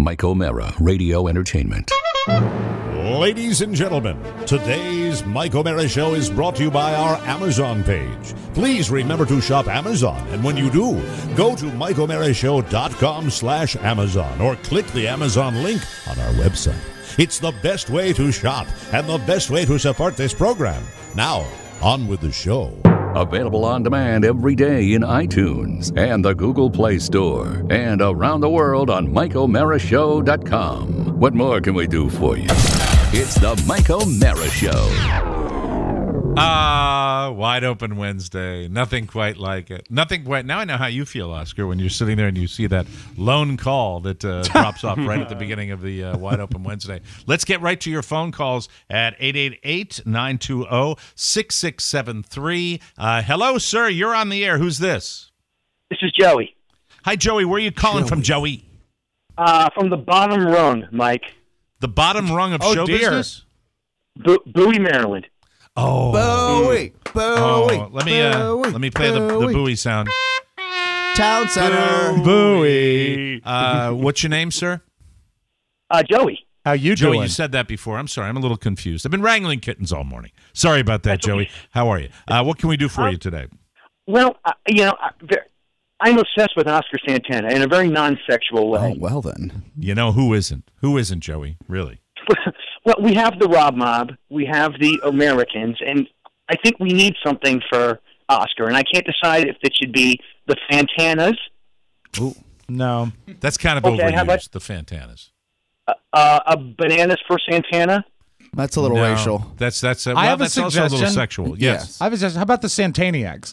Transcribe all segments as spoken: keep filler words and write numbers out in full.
Mike O'Mara Radio Entertainment. Ladies and gentlemen, today's Mike O'Mara Show is brought to you by our Amazon page. Please remember to shop Amazon, and when you do, go to mike o'mara show dot com slash Amazon or click the Amazon link on our website. It's the best way to shop and the best way to support this program. Now, on with the show. Available on demand every day in iTunes and the Google Play Store and around the world on mike o'mara show dot com. What more can we do for you? It's the Mike O'Mara Show. Ah, uh, wide open Wednesday. Nothing quite like it. Nothing quite. Now I know how you feel, Oscar, when you're sitting there and you see that lone call that uh, drops off right at the beginning of the uh, wide open Wednesday. Let's get right to your phone calls at eight eight eight, nine two zero, six six seven three. Uh, hello, sir. You're on the air. Who's this? This is Joey. Hi, Joey. Where are you calling Joey. from, Joey? Uh, from the bottom rung, Mike. The bottom rung of oh, show dear. business? Bo- Bowie, Maryland. Oh, Bowie, Bowie. Oh, let me uh, Bowie, let me play the, the Bowie. buoy sound. Town Center. Bowie. Uh, what's your name, sir? Uh, Joey. How you Joey, doing? you said that before. I'm sorry. I'm a little confused. I've been wrangling kittens all morning. Sorry about that, That's Joey. okay. How are you? Uh, what can we do for Uh, you today? Well, uh, you know, I- ver- I'm obsessed with Oscar Santana in a very non-sexual way. Oh, well then. You know, who isn't? Who isn't, Joey? Really? Well, we have the Rob Mob, we have the Americans, and I think we need something for Oscar, and I can't decide if it should be the Fantanas, Ooh. No. That's kind of Okay, how overused, about- the Fantanas. uh, uh, a Bananas for Santana. That's a little No, racial. That's, that's, uh, well, I have a that's also a little suggestion. sexual. Yes. I was just, how about the Santaniacs?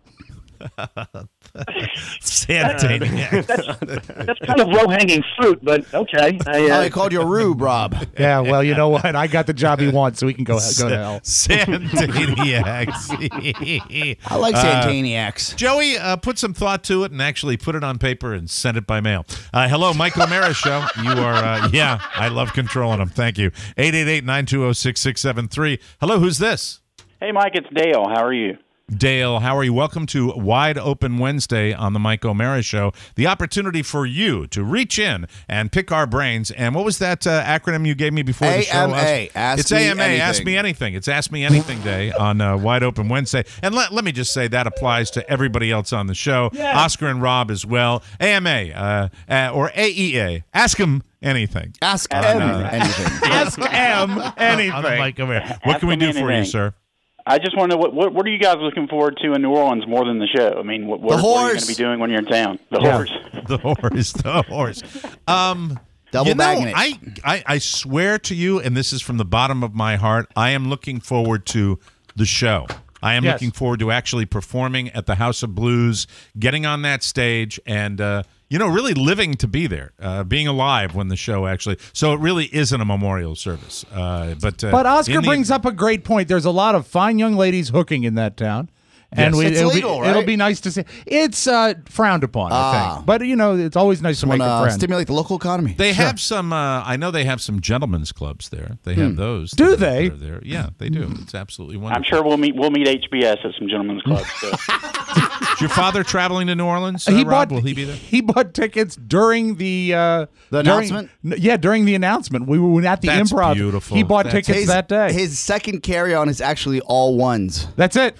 Santaniacs. That's kind of low-hanging fruit, but okay. I, uh, Oh, I called you a rube, Rob. Yeah, well, you know what? I got the job he wants, so he can go, go to hell. Santaniacs. I like Uh, Santaniacs. Joey, uh, put some thought to it and actually put it on paper and send it by mail. Uh, hello, Mike O'Mara Show. You are, uh, yeah, I love controlling them. Thank you. eight eight eight, nine two zero, six six seven three. Hello, who's this? Hey, Mike, it's Dale. How are you? Dale, how are you? Welcome to Wide Open Wednesday on the Mike O'Mara Show. The opportunity for you to reach in and pick our brains. And what was that uh, acronym you gave me before the show? A M A, Ask it's Me A M A, Ask Anything. Me Anything. It's Ask Me Anything Day on uh, Wide Open Wednesday. And let, let me just say that applies to everybody else on the show. Oscar and Rob as well. A M A uh, uh, or A E A. Ask them anything. Ask Uh, M no. anything. Ask M anything. On the Mike O'Mara. What Ask can we them do for you, anything. sir? I just want to know, what, what what are you guys looking forward to in New Orleans more than the show? I mean, what, what, The what are you horse. going to be doing when you're in town? The Yeah. horse. The horse, the horse. Um, Double you know, bagging it. I, I, I swear to you, and this is from the bottom of my heart, I am looking forward to the show. I am Yes. looking forward to actually performing at the House of Blues, getting on that stage, and uh, you know, really living to be there, uh, being alive when the show actually. So it really isn't a memorial service. Uh, but uh, But Oscar in the- brings up a great point. There's a lot of fine young ladies hooking in that town. And Yes. we, It's it'll, legal, be, it'll right? be nice to see. It's uh, frowned upon, I Ah. think. But, you know, it's always nice to make Want a to friend. stimulate the local economy. They have some. Uh, I know they have some gentlemen's clubs there. They have those. Do that are- they? that are there. Yeah, they do. It's absolutely wonderful. I'm sure we'll meet we'll meet H B S at some gentlemen's clubs. So. Is your father traveling to New Orleans? Uh, he Rob? bought Will he be there? He bought tickets during the uh, The during- announcement? n- yeah, during the announcement. We were at the That's Improv. beautiful. He bought That's- tickets his, that day. His second carry-on is actually all ones. That's it.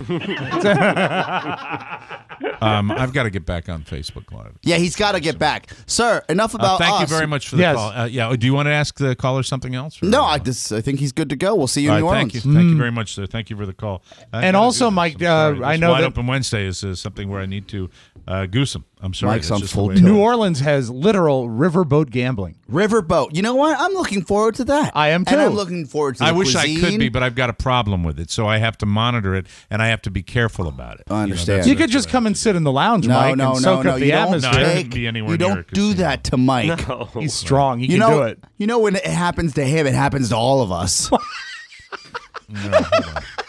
Um, I've got to get back on Facebook Live. Yeah, he's got to get back. Sir, enough Uh, about thank us. you very much for the Yes. call. Uh, yeah, do you want to ask the caller something else? or- No, I, this, I think he's good to go. We'll see you All in New right, Orleans. thank you, thank you very much, sir. Thank you for the call. I And gotta also, do this. Mike, I'm sorry. uh, I This know Wide that- Open Wednesday is uh, something where I need to uh, goose him. I'm sorry. Mike's that's on just full the way it tilt. is. New Orleans has literal riverboat gambling. Riverboat. You know what? I'm looking forward to that. I am, And too. I'm looking forward to the I wish I cuisine. could be, but I've got a problem with it, so I have to monitor it and I have to be careful about it. I understand. that's- You could that's just what I come and sit in the lounge, No, Mike, no, and no, soak no. up the You don't, atmosphere. No, I take, wouldn't be anywhere you near don't a do casino. that to Mike. He's strong. He You can know, do it. you know when it happens to him, it happens to all of us. No, hold on.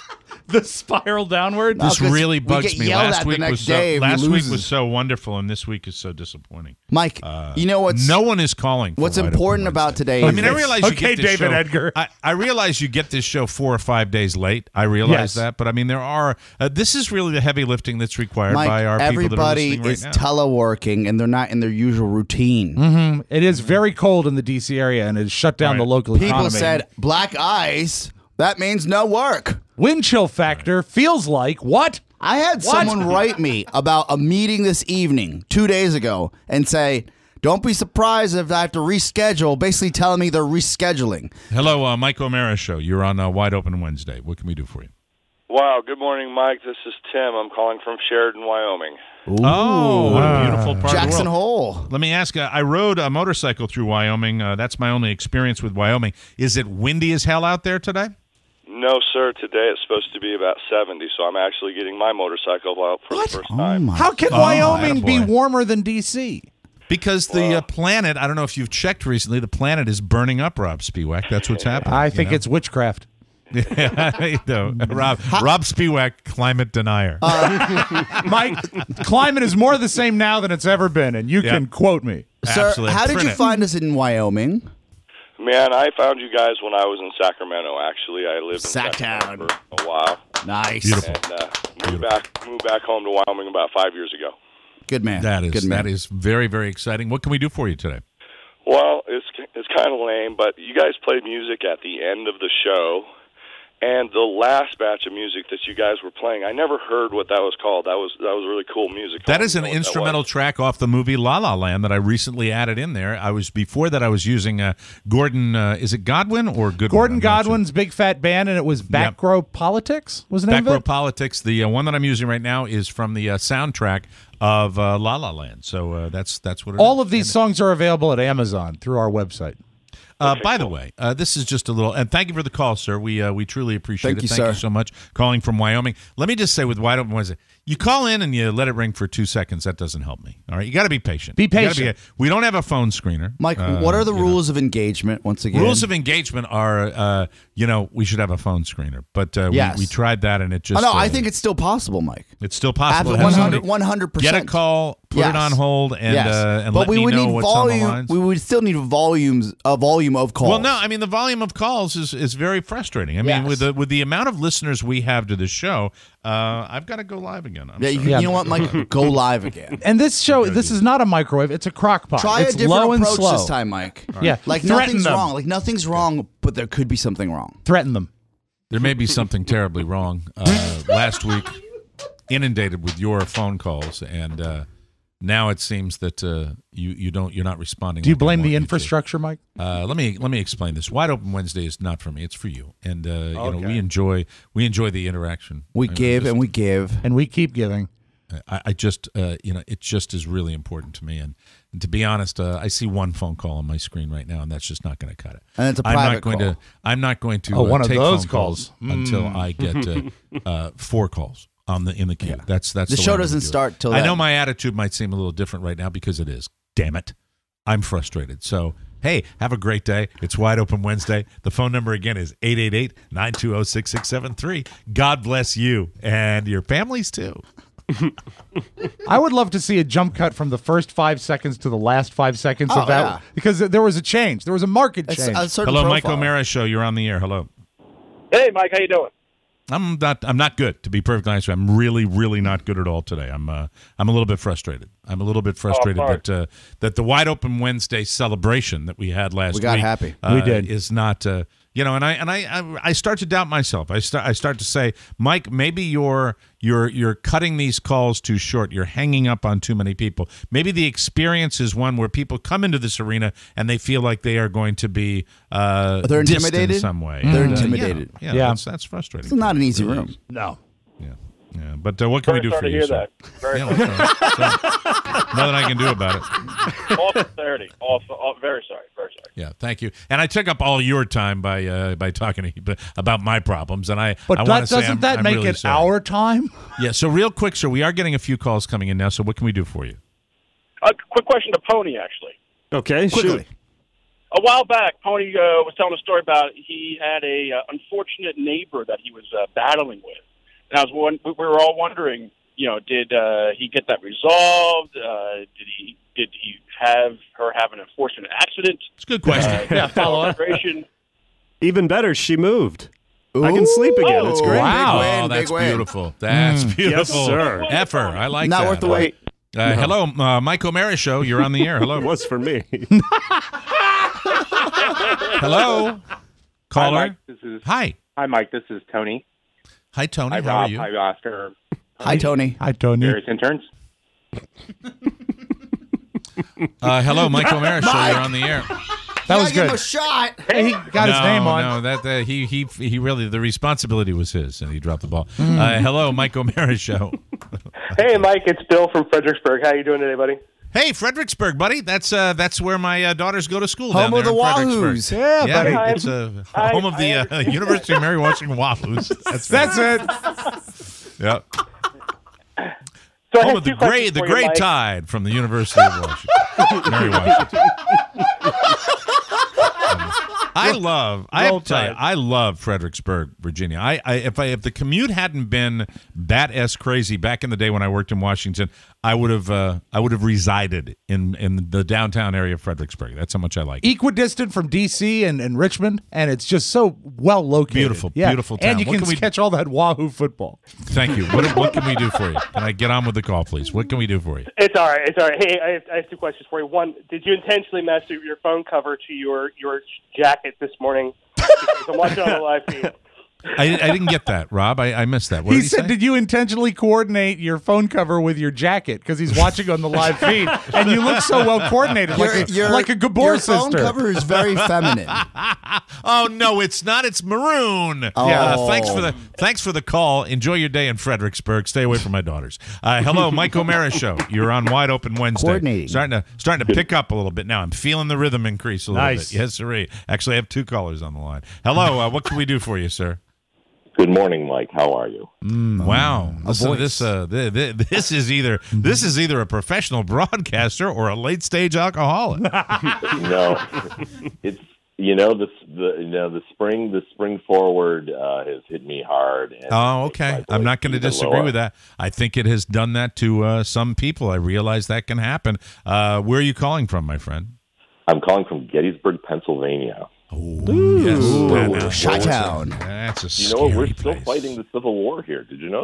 the spiral downward. No, This 'cause really we bugs get me. yelled Last at the week next was so, day if he last week loses. was so wonderful, and this week is so disappointing. Mike, Uh, you know what's no one is calling. For what's Wide Open important about Wednesday. today? I is mean, I this. realize you Okay, get this David show, Edgar. I, I realize you get this show four or five days late. I realize Yes. that, but I mean, there are. Uh, this is really the heavy lifting that's required Mike, by our people that are everybody listening right is now. teleworking and they're not in their usual routine. Mm-hmm. It is very cold in the D C area, and it has shut down Right. the local People economy. said black ice. That means no work. Wind chill factor feels like what? I had What? someone write me about a meeting this evening two days ago and say, don't be surprised if I have to reschedule, basically telling me they're rescheduling. Hello, uh, Mike O'Mara Show. You're on uh, Wide Open Wednesday. What can we do for you? Wow, good morning, Mike. This is Tim. I'm calling from Sheridan, Wyoming. Oh, what a beautiful part Jackson of the world. Hole. Let me ask, uh, I rode a motorcycle through Wyoming. Uh, that's my only experience with Wyoming. Is it windy as hell out there today? No, sir. Today it's supposed to be about seventy, so I'm actually getting my motorcycle out for What? the first Oh time. my. How can Oh, Wyoming be attaboy. warmer than D C? Because the uh, planet, I don't know if you've checked recently, the planet is burning up, Rob Spiewak. That's what's happening. I you think know? it's witchcraft. Yeah, no, Rob, Rob Spiewak, climate denier. Mike, climate is more the same now than it's ever been, and you Yeah. can quote me. Sir, Absolutely. how did Print you it. find us in Wyoming? Man, I found you guys when I was in Sacramento, actually. I lived in Sacktown. Sacramento for a while. Nice. Beautiful. And uh, moved, back, moved back home to Wyoming about five years ago. Good man. That is Good man. that is very, very exciting. What can we do for you today? Well, it's, it's kind of lame, but you guys played music at the end of the show. And the last batch of music that you guys were playing, I never heard what that was called. That was that was really cool music. I That wanted is to an know what that instrumental was. track off the movie La La Land that I recently added in there. I was before that I was using uh, Gordon. Uh, is it Godwin or Goodwin? Gordon I'm not sure. Godwin's Big Fat Band, and it was Back Row Politics, was the name Back of Row it? Politics. The uh, one that I'm using right now is from the uh, soundtrack of uh, La La Land. So uh, that's that's what it All is. of these songs are available at Amazon through our website. Uh, by the way, uh, this is just a little, and thank you for the call, sir. We uh, we truly appreciate Thank it. you, thank sir. you so much. Calling from Wyoming. Let me just say, with Wide Open Wednesday, you call in and you let it ring for two seconds. That doesn't help me. All right, you got to be patient. Be You gotta patient. we don't have a phone screener, Mike, Uh, what are the you know. rules of engagement once again? Rules of engagement are, uh, you know, we should have a phone screener, but uh, Yes. we, we tried that and it Oh, just. no, uh, I think it's still possible, Mike. it's still possible. Absolutely, Have one hundred, somebody one hundred percent. Get a call, put Yes. it on hold, and yes. uh, and but let we me would know need what's on the volume. lines. We would still need volumes, a volume of calls. Well, no, I mean the volume of calls is, is very frustrating. I mean, Yes. with the with the amount of listeners we have to the show, uh, I've got to go live again. I'm Yeah, you, sorry. Yeah. you know what, Mike? Go live again. And this show, this is not a microwave; it's a crock pot. Try it's a different low and approach slow. this time, Mike. Yeah, Like threaten nothing's them. wrong. Like nothing's wrong, but there could be something wrong. Threaten them. There may be something terribly wrong. Uh, last week, inundated with your phone calls, and uh, now it seems that uh, you you don't you're not responding. Do you like I blame want the you to. infrastructure, Mike? Uh, let me let me explain this. Wide Open Wednesday is not for me; it's for you. And uh, you know, we enjoy we enjoy the interaction. We I mean, give just- and we give. And we keep giving. I, I just, uh, you know, it just is really important to me. And, and to be honest, uh, I see one phone call on my screen right now, and that's just not going to cut it. And it's a I'm private not going call. to. I'm not going to. Oh, uh, one of take those phone calls. until I get uh, uh, four calls on the in the queue. That's that's The the, show way I'm gonna doesn't do it. start till I know then. my attitude might seem a little different right now because it is. Damn it, I'm frustrated. So. Hey, have a great day. It's Wide Open Wednesday. The phone number again is eight eight eight, nine two zero, six six seven three. God bless you and your families too. I would love to see a jump cut from the first five seconds to the last five seconds Oh, of that yeah. because there was a change. There was a market It's change. a certain Hello, Mike profile. O'Mara Show. You're on the air. Hello. Hey, Mike, how you doing? I'm not. I'm not good. To be perfectly honest, with you. I'm really, really not good at all today. I'm. Uh, I'm a little bit frustrated. I'm a little bit frustrated sorry. that uh, that the Wide Open Wednesday celebration that we had last We got week, happy. uh, We did. is not. Uh, you know, and I and I, I I start to doubt myself. I start I start to say, Mike, maybe you're you're you're cutting these calls too short. You're hanging up on too many people. Maybe the experience is one where people come into this arena and they feel like they are going to be uh, They're dissed intimidated? in some way. They're And, uh, yeah, intimidated. Yeah, Yeah. That's, that's frustrating. It's not an easy room. no. Yeah, yeah. But uh, what can Very we do sorry for to you? hear sir? that. Very Yeah, well, sorry. Sorry. Nothing I can do about it. all sincerity. All, all, very sorry. Very sorry. Yeah, thank you. And I took up all your time by uh, by talking to you about my problems, and I. But I that, wanna say doesn't I'm- that I'm make really it sorry. our time? Yeah. So real quick, sir, we are getting a few calls coming in now. So what can we do for you? A quick question to Pony, actually. Okay, Quickly. shoot. A while back, Pony uh, was telling a story about he had a uh, unfortunate neighbor that he was uh, battling with, and I was one, we were all wondering, you know, did uh, he get that resolved? Uh, did he did he have her have an unfortunate accident? It's a good question. Uh, Yeah, follow up. celebration? Even better, she moved. I can sleep again. It's great. Wow. Big win, Oh, that's big win. beautiful. That's beautiful. Yes, sir. Effer, I like Not that. worth the wait. Uh, Hello, uh, Mike O'Mara Show. You're on the air. Hello. It was for me. Hello. Caller. Hi, Mike. This is Hi. Hi, Mike. This is Tony. Hi, Tony. Hi, How Rob. are you? Hi, Oscar. Hi, Tony. Hi, Tony. Various interns. Uh, hello, Mike O'Mara Show. Mike. You're on the air. That was Give him good. a shot. Hey, he got his no, name on. No, that uh, he he he really the responsibility was his, and he dropped the ball. Uh, hello, Mike O'Mara Show. Hey, Mike. It's Bill from Fredericksburg. How you doing today, buddy? Hey, Fredericksburg, buddy. That's uh, that's where my uh, daughters go to school. Home down of there the in Fredericksburg. Wahoos. Yeah, Yeah, buddy. it's uh, I- home of the I uh, understand. University of Mary Washington Wahoos. That's That's it. Yep. So I Home have of the two great questions the for you, great Mike. tide from the University of Washington. Mary Washington. I love. I have Roll to tell you, Tide. I love Fredericksburg, Virginia. I, I if I if the commute hadn't been bat s crazy back in the day when I worked in Washington, I would have uh, I would have resided in in the downtown area of Fredericksburg. That's how much I like it. Equidistant from D C and, and Richmond, and it's just so well located. Beautiful, Yeah. beautiful town. And you What can, can we- catch all that Wahoo football. Thank you. What what can we do for you? Can I get on with the call, please? What can we do for you? It's all right. It's all right. Hey, I have, I have two questions for you. One, did you intentionally match your phone cover to your, your jacket this morning? Because I'm watching on the live feed. I, I didn't get that, Rob. I, I missed that. What He did he said, say? "Did you intentionally coordinate your phone cover with your jacket?" Because he's watching on the live feed, and you look so well coordinated, like a, like a Gabor your sister. phone cover is very feminine. Oh no, it's not. It's maroon. Oh. Yeah. Uh, thanks for the thanks for the call. Enjoy your day in Fredericksburg. Stay away from my daughters. Uh, hello, Mike O'Mara Show. You're on Wide Open Wednesday. Coordinating. Starting to starting to pick up a little bit now. I'm feeling the rhythm increase a little Nice. bit. Yes, sir. Actually, I have two callers on the line. Hello. Uh, what can we do for you, sir? Good morning, Mike. How are you? Wow. Listen, voice. this uh, th- th- this is either this is either a professional broadcaster or a late stage alcoholic. no, it's you know the the you know the spring the spring forward uh, has hit me hard. And Oh, it's okay. my I'm voice not going to even disagree lower. with that. I think it has done that to uh, some people. I realize that can happen. Uh, where are you calling from, my friend? I'm calling from Gettysburg, Pennsylvania. Ooh, yes. That- that- Chi-town. That's a You scary know what? We're still place. fighting the Civil War here. Did you know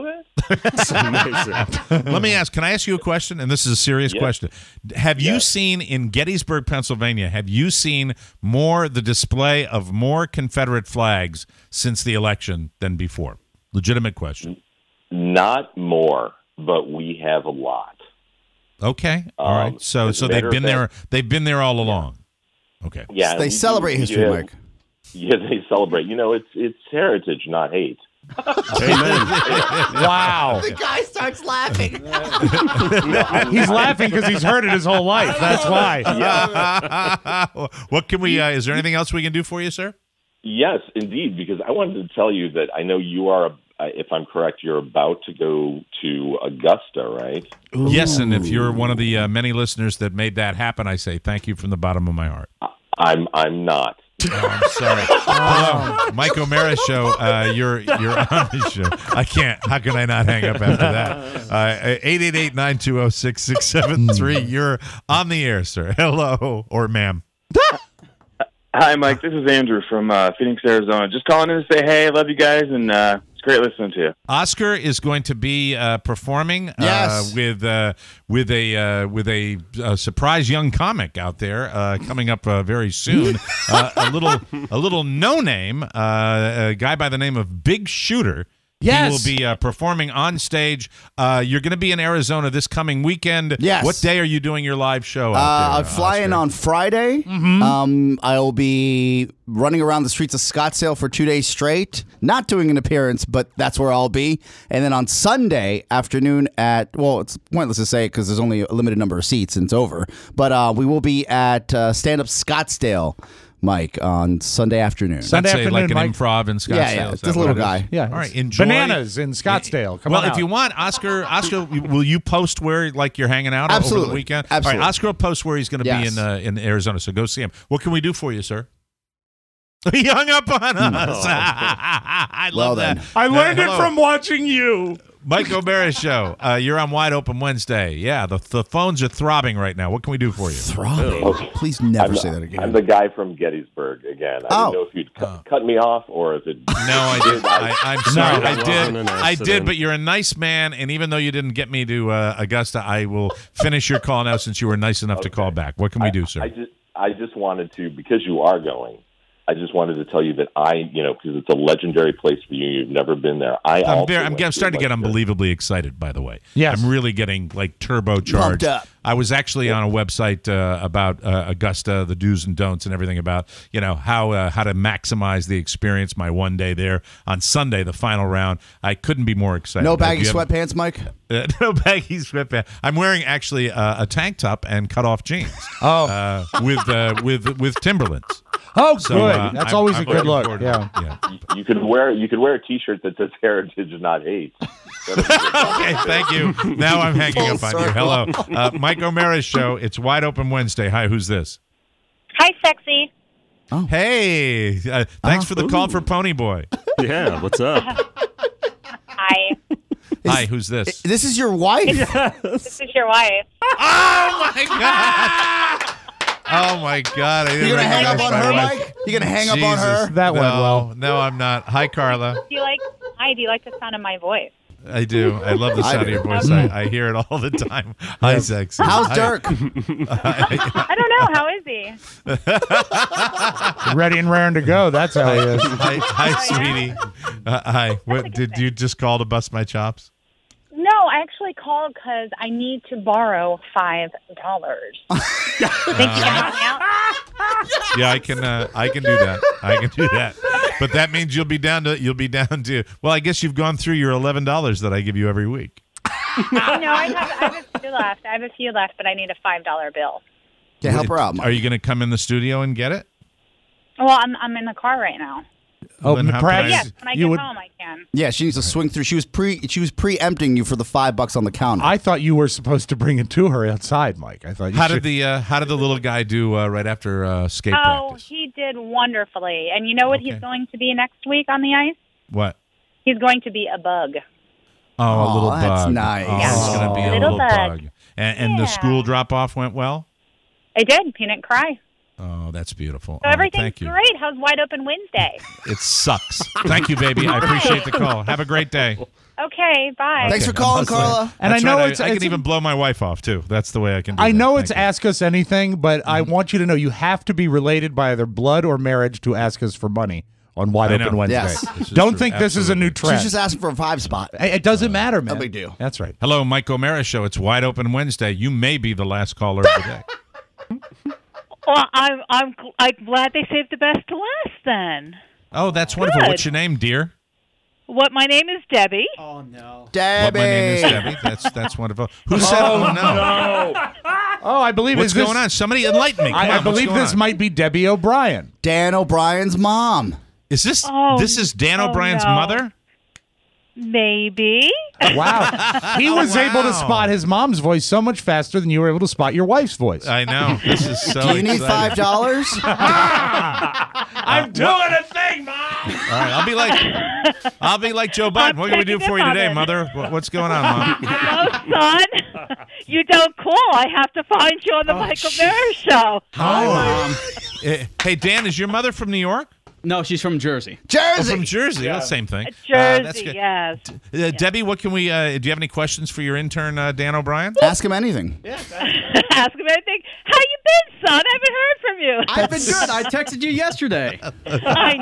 that? Let me ask, can I ask you a question? And this is a serious Yes. question. Have you Yes. seen in Gettysburg, Pennsylvania, have you seen more, the display of more Confederate flags since the election than before? Legitimate question. Not more, but we have a lot. Okay. All Um, right. So, as a so they've matter of been there, fact- they've been there all along. Okay. Yeah, They we- celebrate we- history, yeah, Mike. Yeah, they celebrate. You know, it's it's heritage, not hate. Wow. The guy starts laughing. He's laughing because he's heard it his whole life. That's why. What can we, uh, is there anything else we can do for you, sir? Yes, indeed, because I wanted to tell you that I know you are, uh, if I'm correct, you're about to go to Augusta, right? Yes, and if you're one of the uh, many listeners that made that happen, I say thank you from the bottom of my heart. I'm I'm not. Oh, I'm sorry. Hello, Mike O'Mara Show. Uh, you're you're on the show. I can't. How can I not hang up after that? Uh, eight eight eight, nine two zero, six six seven three. You're on the air, sir. Hello, or ma'am. Hi, Mike. This is Andrew from uh, Phoenix, Arizona. Just calling in to say, hey, I love you guys, and uh, it's great listening to you. Oscar is going to be uh, performing Yes. uh, with uh, with a uh, with a, uh surprise young comic out there uh, coming up uh, very soon. uh, a little a little no name uh, a guy by the name of Big Shooter. Yes. He will be uh, performing on stage. Uh, you're going to be in Arizona this coming weekend. Yes. What day are you doing your live show out Uh, there, I'm flying Oscar? on Friday. Um, I will be running around the streets of Scottsdale for two days straight. Not doing an appearance, but that's where I'll be. And then on Sunday afternoon at, well, it's pointless to say it because there's only a limited number of seats and it's over. But uh, we will be at uh, Stand Up Scottsdale, Mike, on Sunday afternoon. Sunday That's a, like afternoon, an Mike. improv in Scottsdale. Yeah, yeah, Is it's that this what little it is? guy. Yeah. All right, enjoy. Bananas in Scottsdale. Come well, on if out. you want, Oscar, Oscar, will you post where like you're hanging out over Absolutely. the weekend? Absolutely. All right, Oscar will post where he's going to Yes. be in uh, in Arizona. So go see him. What can we do for you, sir? He hung up on us. I Well love then. that. I learned Uh, it hello. from watching you. Mike O'Mara Show. Uh, you're on Wide Open Wednesday. Yeah, the, the phones are throbbing right now. What can we do for you? Throbbing. Okay. Please never I'm, say that again. I'm the guy from Gettysburg again. I Oh. didn't know if you'd cu- cut me off or if it. No, I did. I, I'm sorry. No, I it did. wasn't an I did. accident. But you're a nice man, and even though you didn't get me to uh, Augusta, I will finish your call now since you were nice enough to call back. What can we do, sir? I just, I just wanted to, because you are going, I just wanted to tell you that I, you know, because it's a legendary place for you. You've never been there. I I'm, also very, I'm, went I'm starting to get legendary- unbelievably excited, by the way. Yes. I'm really getting, like, turbocharged. Pumped up. I was actually on a website uh, about uh, Augusta, the do's and don'ts and everything about, you know, how uh, how to maximize the experience, my one day there. On Sunday, the final round, I couldn't be more excited. No If baggy you have- sweatpants, Mike? Uh, no baggy sweatpants. I'm wearing actually uh, a tank top and cut off jeans. Oh. uh, with uh, with with Timberlands. Oh, So, good. uh, That's I'm- always I'm a good looking look. forward to Yeah. it. yeah. You could wear, you could wear a T-shirt that says "Heritage, not hate." Okay, thank you. Now I'm hanging Full up on you. circle. Hello, uh, Mike O'Mara's show. It's Wide Open Wednesday. Hi, who's this? Hi, sexy. Hey, uh, thanks for the call for Pony Boy. Yeah, what's up? Hi. Hi, who's this? This is your wife? This is your wife. Oh my God! Oh my God! I didn't You gonna hang up recognize on my her, wife. Mike? You gonna hang up on her? Jesus. That no, went well. No, I'm not. Hi, Carla. Do you like? Hi. Do you like the sound of my voice? I do. I love the I sound of do. your voice. I, I hear it all the time. Hi, sexy. How's Hi. Dirk? I don't know. How is he? Ready and raring to go. That's how he is. Hi, hi, sweetie. Uh, hi. What did you just call to bust my chops? No, I actually called because I need to borrow five dollars. Think you can help me out? Yeah, I can. Uh, I can do that. I can do that. But that means you'll be down to. You'll be down to. Well, I guess you've gone through your eleven dollars that I give you every week. No, I have, I have a few left. I have a few left, but I need a five dollar bill. Okay, help her out, Mike. Are you going to come in the studio and get it? Well, I'm I'm in the car right now. Oh, Then how perhaps can I- Yes, when I you get would. home, I can. Yeah, she needs to swing through. She was pre she was preempting you for the five bucks on the counter. I thought you were supposed to bring it to her outside, Mike. I thought you How should. did the uh, How did the little guy do uh, right after uh, skate Oh, practice? he did wonderfully. And you know what Okay. he's going to be next week on the ice? What? He's going to be a bug. Oh, a Aw, little that's bug. nice. Oh, Yeah. it's going to be a Little little bug. bug. And, and the Yeah. school drop off went well. I did. He didn't cry. Oh, that's beautiful. So Oh, everything's thank you. great. How's Wide Open Wednesday? It sucks. Thank you, baby. I appreciate the call. Have a great day. Okay, bye. Thanks for calling, Carla. And That's I know right. it's- I, I it's- can even blow my wife off too. That's the way I can. do I that. know Thank it's you. Ask Us Anything, but I want you to know you have to be related by either blood or marriage to ask us for money on Wide I Open know. Wednesday. Yes. This is Don't true. think this is a new Absolutely. trend. She's just asking for a five spot. It it doesn't matter, man. No big deal. That's right. Hello, Mike O'Mara Show. It's Wide Open Wednesday. You may be the last caller of the day. Well, I'm I'm gl- I'm glad they saved the best to last. Then, Oh, that's wonderful. Good. What's your name, dear? what? My name is Debbie. Oh no. Debbie. What, my name is Debbie. That's that's wonderful. Who said? Oh, no. Oh, I believe What's is this, going on? Somebody enlighten me. Come I, on, I what's believe going this on? might be Debbie O'Brien. Dan O'Brien's mom. Is this Oh, this is Dan oh, O'Brien's no. mother? Maybe. Wow. He was able to Wow. spot his mom's voice so much faster than you were able to spot your wife's voice. I know. This is so. Do you need exciting. five dollars? I'm doing a thing, Mom. All right, I'll be like, I'll be like Joe Biden. I'm What can we do taking for it you on today, it. Mother? What- What's going on, Mom? Hello, son. You don't call. I have to find you on the Michael Mara Show. Oh, uh, hey, Dan, is your mother from New York? No, she's from Jersey. Oh, Jersey. from Jersey. Well, same thing. Jersey, Uh, that's good. yes. Uh, Debbie, what can we? Uh, do you have any questions for your intern, uh, Dan O'Brien? Ask him anything. Ask him anything. How you been, son? I haven't heard from you. I've been good. I texted you yesterday. I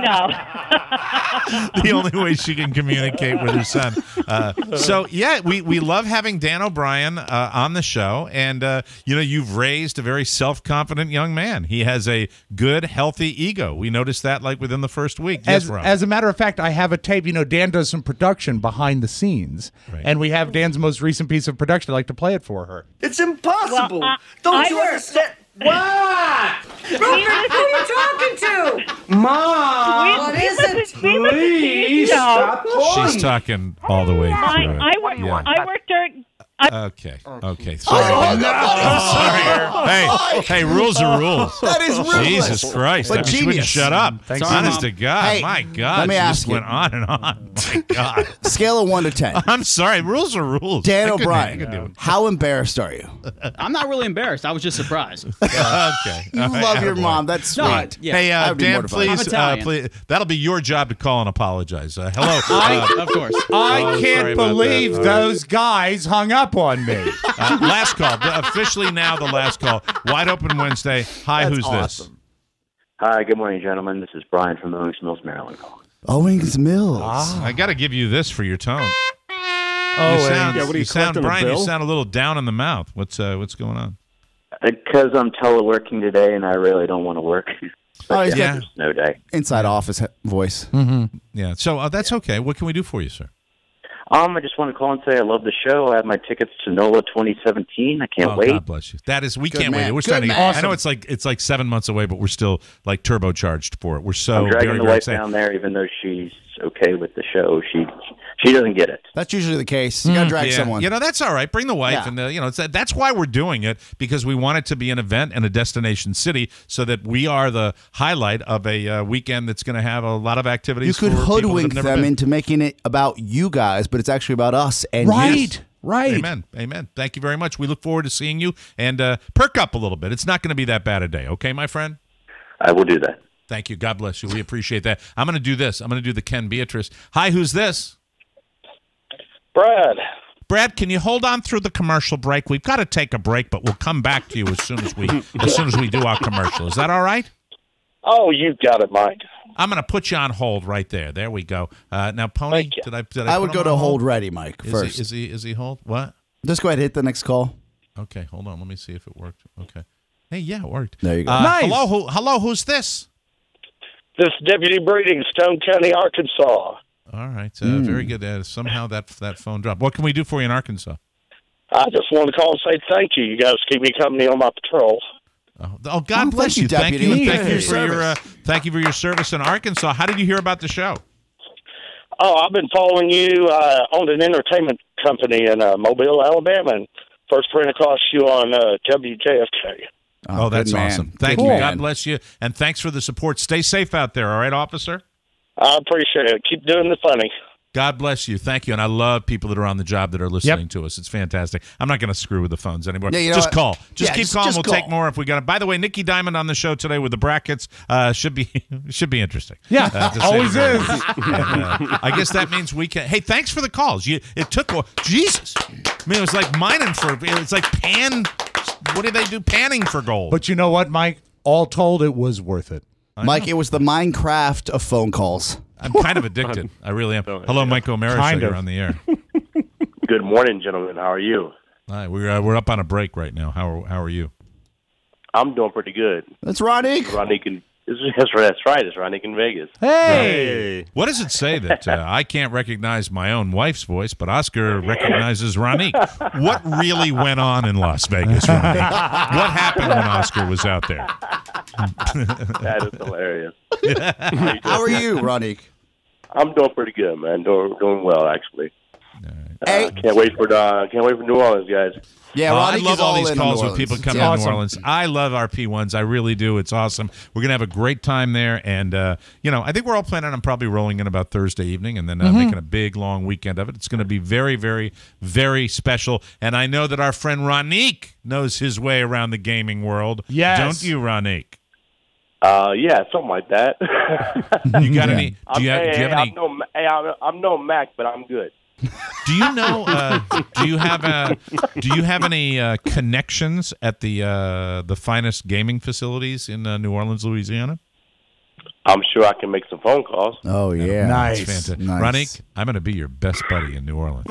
know. The only way she can communicate with her son. Uh, so yeah, we, we love having Dan O'Brien uh, on the show, and uh, you know you've raised a very self confident young man. He has a good, healthy ego. We noticed that like within the first week. Yes, As, Rob. as a matter of fact, I have a tape. You know, Dan does some production behind the scenes, Right. and we have Dan's most recent piece of production. I'd like to play it for her. It's impossible. Well, uh, Don't I you work- understand? What? Rupert, who are you talking to? Mom, We- what we is listen- it? we listen to you, Please Joe. stop calling. She's talking all the way I, through. I work. Yeah. I work during. Okay. Okay. Sorry. Oh, Dan. no. I'm sorry. Hey, hey, rules are rules. That is ruthless. Jesus Christ. But I mean, she wouldn't genius. shut up. Thanks, Honest Mom. to God. Hey, My God. let me she ask just you. went on and on. My God. Scale of one to ten. I'm sorry. Rules are rules. Dan I couldn't- I O'Brien, couldn't do it. how embarrassed are you? I'm not really embarrassed. I was just surprised. Okay. You All right, love your attaboy. mom. That's sweet. No, yeah. Hey, I uh, would be Dan, mortified. I'm please, uh, Italian. please, that'll be your job to call and apologize. Uh, hello. I- Uh, Of course. I Oh, sorry can't about believe that. All right. those guys hung up on me. uh, last call. Officially now the last call. Wide Open Wednesday. Hi, That's who's awesome. Hi, good morning, gentlemen. This is Brian from Owings Mills, Maryland. calling. Owings Mills. this? I got to give you this for your tone. Oh, you sound, yeah, what are you sound collecting, a Brian, you bill? sound a little down in the mouth. What's uh, what's going on? Because I'm teleworking today and I really don't want to work. Oh, he's Yeah. got It's snow day. inside office he- voice. Mm-hmm. Yeah. So uh, that's okay. What can we do for you, sir? Um, I just want to call and say I love the show. I have my tickets to NOLA twenty seventeen. I can't oh, wait. God bless you. That is, we Good can't man. wait. We're Good starting. To, man. I know it's like it's like seven months away, but we're still like turbocharged for it. We're so I'm dragging very, the very wife excited. down there, even though she's okay with the show. She she doesn't get it. That's usually the case. You got to drag Mm, Yeah. someone. You know, that's all right. Bring the wife, Yeah. and uh, you know, it's, that's why we're doing it, because we want it to be an event and a destination city, so that we are the highlight of a uh, weekend that's going to have a lot of activities. You could for people that have hoodwink never them been. into making it about you guys, but it's actually about us and you. Right. Right. Amen. Amen. Thank you very much. We look forward to seeing you, and uh, perk up a little bit. It's not going to be that bad a day, okay, my friend? I will do that. Thank you. God bless you. We appreciate that. I'm going to do this. I'm going to do the Ken Beatrice. Hi, who's this? Brad. Brad, can you hold on through the commercial break? We've got to take a break, but we'll come back to you as soon as we as soon as we do our commercial. Is that all right? Oh, you've got it, Mike. I'm going to put you on hold right there. There we go. Uh, now, Pony, did I? Did I, I put would him go on to hold ready, Mike, Is first. He, is he? Is he hold? What? Just go ahead and hit the next call. Okay, hold on. Let me see if it worked. Okay. Hey, yeah, it worked. There you go. Uh, Nice. Hello, who, hello. Who's this? This is Deputy Breeding, Stone County, Arkansas. All right. Uh, Hmm. Very good. Uh, somehow that that phone dropped. What can we do for you in Arkansas? I just wanted to call and say thank you. You guys keep me company on my patrol. Oh, oh God Oh, bless thank you, you. Thank Deputy. you. and Thank Thank you you for for your your uh, service. thank you for your service in Arkansas. How did you hear about the show? Oh, I've been following you. I owned an entertainment company in uh, Mobile, Alabama, and first ran across you on uh, W J F K. Oh, that's good man. awesome. Thank Good you. man. God bless you. And thanks for the support. Stay safe out there. All right, officer? I appreciate it. Keep doing the funny. God bless you. Thank you. And I love people that are on the job that are listening to us. It's fantastic. I'm not going to screw with the phones anymore. Yeah, you know just what? call. Just Yeah, keep just- calling. just We'll call. take more if we got it. By the way, Nikki Diamond on the show today with the brackets uh, should be should be interesting. Yeah, Uh, to say always the is. least. And, uh, I guess that means we can. Hey, thanks for the calls. You it took a, Jesus. I mean, it was like mining for. It's like pan. What do they do? Panning for gold. But you know what, Mike? All told, it was worth it. Mike, it was the Minecraft of phone calls. I'm kind of addicted. I really am. Hello, Mike O'Mara. Kind You're of. on the air. Good morning, gentlemen. How are you? Hi, we're uh, we're up on a break right now. How are, how are you? I'm doing pretty good. That's Ronnie. Ronnie can. That's right. That's right. It's Ronnie in Vegas. Hey. What does it say that uh, I can't recognize my own wife's voice, but Oscar recognizes Ronique? What really went on in Las Vegas, Ronique? What happened when Oscar was out there? That is hilarious. How are you, Ronnie? I'm doing pretty good, man. Doing doing well, actually. Hey. Uh, can't wait for the can't wait for New Orleans, guys. Yeah, Oh, I Ronnie love is all all these in on calls New with people Orleans. coming It's to awesome. New Orleans. I love our P ones. I really do. It's awesome. We're going to have a great time there. And, uh, you know, I think we're all planning on probably rolling in about Thursday evening and then uh, Mhm. making a big, long weekend of it. It's going to be very, very, very special. And I know that our friend Ronique knows his way around the gaming world. Yes. Don't you, Ronique? Uh, yeah, something like that. You got any? Do I'm, you have, hey, do you have hey, any? I'm no, hey, I'm, I'm no Mac, but I'm good. Do you know? Uh, do you have uh, Do you have any uh, connections at the uh, the finest gaming facilities in uh, New Orleans, Louisiana? I'm sure I can make some phone calls. Oh yeah, That's Nice. fantastic. Nice. Ronique, I'm going to be your best buddy in New Orleans.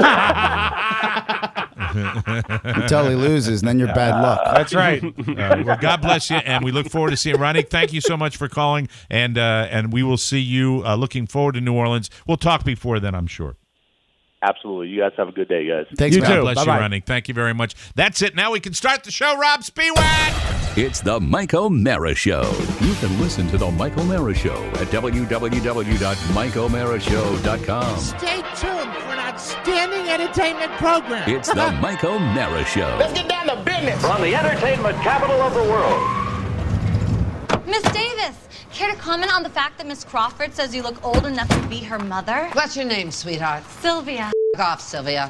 Until he loses, and then you're bad luck. That's right. Uh, well, God bless you, and we look forward to seeing Ronique. Thank you so much for calling, and uh, and we will see you. Uh, looking forward to New Orleans. We'll talk before then, I'm sure. Absolutely. You guys have a good day, guys. Thanks, You man. God too. bless Bye-bye. you, Ronique. Thank you very much. That's it. Now we can start the show. Rob Spiewak. It's the Mike O'Mara Show. You can listen to the Mike O'Mara Show at w w w dot mike o'mara show dot com. Stay tuned for that outstanding entertainment program. It's the Mike O'Mara Show. Let's get down to business. From the entertainment capital of the world. Miss Davis, care to comment on the fact that Miss Crawford says you look old enough to be her mother? What's your name, sweetheart? Sylvia. F- off, Sylvia.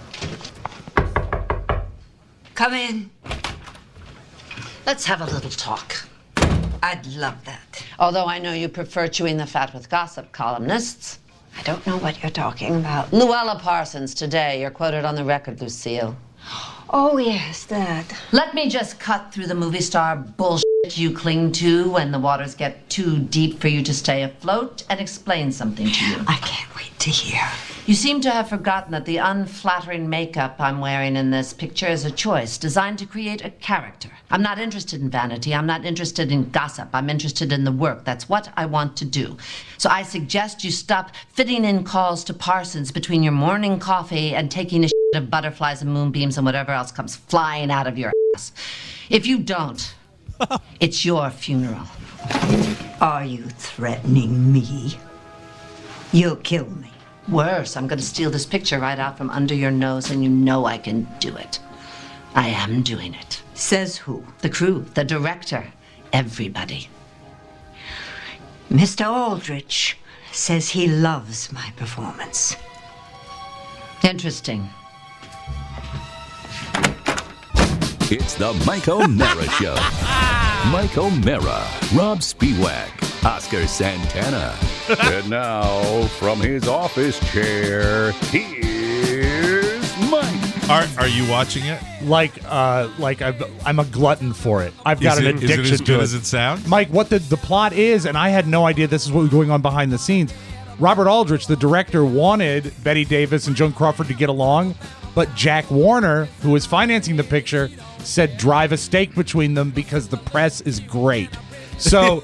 Come in. Let's have a little talk. I'd love that. Although I know you prefer chewing the fat with gossip columnists. I don't know what you're talking about. Luella Parsons, today. You're quoted on the record, Lucille. Oh, yes, that. Let me just cut through the movie star bullshit you cling to when the waters get too deep for you to stay afloat and explain something to you. I can't wait to hear. You seem to have forgotten that the unflattering makeup I'm wearing in this picture is a choice designed to create a character. I'm not interested in vanity. I'm not interested in gossip. I'm interested in the work. That's what I want to do. So I suggest you stop fitting in calls to Parsons between your morning coffee and taking a shit of butterflies and moonbeams and whatever else comes flying out of your ass. If you don't, it's your funeral. Are you threatening me? You'll kill me. Worse, I'm going to steal this picture right out from under your nose, and you know I can do it. I am doing it. Says who? The crew, the director, everybody. Mister Aldrich says he loves my performance. Interesting. It's the Mike O'Mara Show. Mike O'Mara, Rob Spiewak, Oscar Santana. And now, from his office chair, here's Mike. Are Are you watching it? Like, uh, like I've, I'm a glutton for it. I've got Is an it- is it addiction as to good it. as it sounds? Mike, what the the plot is, and I had no idea this is what was going on behind the scenes. Robert Aldrich, the director, wanted Betty Davis and Joan Crawford to get along, but Jack Warner, who was financing the picture, said drive a stake between them because the press is great. So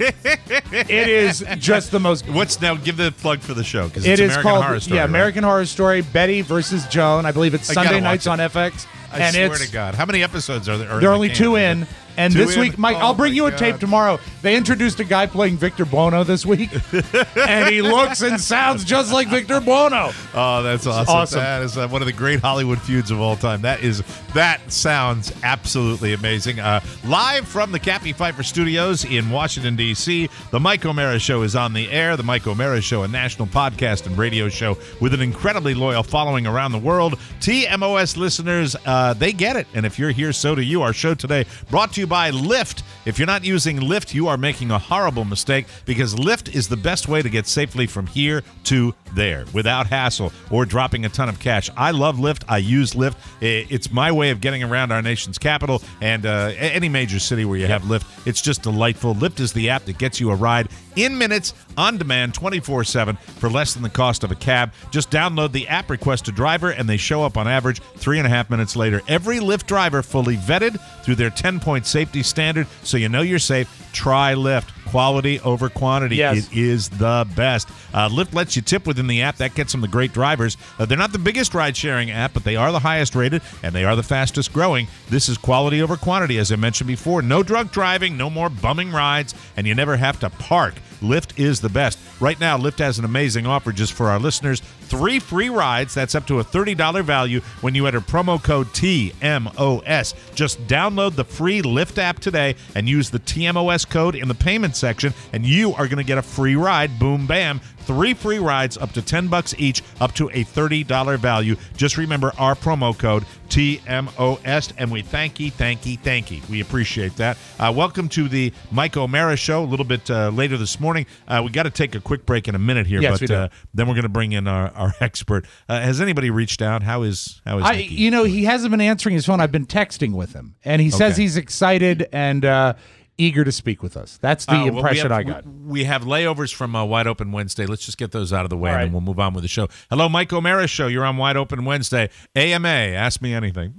it is just the most. What's now? Give the plug for the show because It it's is American called Horror Story. yeah, right? American Horror Story. Betty versus Joan. I believe it's I gotta Sunday watch nights it. on F X. I and swear it's, to God, how many episodes are there? are There are in only the two can? in. And Two this in? week, Mike, Oh I'll bring my you a God. tape tomorrow. They introduced a guy playing Victor Buono this week, and he looks and sounds just like Victor Buono. Oh, that's awesome! awesome. That is uh, one of the great Hollywood feuds of all time. That is that sounds absolutely amazing. Uh, live from the Cappy Pfeiffer Studios in Washington D C, the Mike O'Mara Show is on the air. The Mike O'Mara Show, a national podcast and radio show with an incredibly loyal following around the world. T M O S listeners, uh, they get it, and if you're here, so do you. Our show today brought to you by Lyft. If you're not using Lyft, you are making a horrible mistake because Lyft is the best way to get safely from here to there without hassle or dropping a ton of cash. I love Lyft. I use Lyft. I- It's my way of getting around our nation's capital and uh, a- any major city where you have Lyft. It's just delightful. Lyft is the app that gets you a ride in minutes, on demand, twenty-four seven for less than the cost of a cab. Just download the app, request a driver, and they show up on average three and a half minutes later. Every Lyft driver fully vetted through their ten-point safety standard, so you know you're safe. Try Lyft. Quality over quantity. Yes. It is the best. Uh, Lyft lets you tip within the app. That gets them the great drivers. Uh, they're not the biggest ride-sharing app, but they are the highest rated, and they are the fastest growing. This is quality over quantity, as I mentioned before. No drunk driving, no more bumming rides, and you never have to park. Lyft is the best. Right now, Lyft has an amazing offer just for our listeners. Three free rides. That's up to a thirty dollars value when you enter promo code T M O S. Just download the free Lyft app today and use the T M O S code in the payment section, and you are going to get a free ride. Boom, bam. Three free rides up to ten bucks each, up to a thirty dollars value. Just remember our promo code T M O S, and we thank ye, thank ye, thank ye. We appreciate that. Uh, welcome to the Mike O'Mara Show. A little bit uh, later this morning. Uh, we got to take a quick break in a minute here, Yes, but we do. uh, then we're going to bring in our, our expert. Uh, has anybody reached out? How is how is I, Nikki? you know, he hasn't been answering his phone. I've been texting with him, and he says Okay. he's excited and uh, eager to speak with us. That's the Uh, well, we impression have- I got. We have layovers from uh, Wide Open Wednesday. Let's just get those out of the way, All and right. then we'll move on with the show. Hello, Mike O'Mara Show. You're on Wide Open Wednesday. A M A, ask me anything.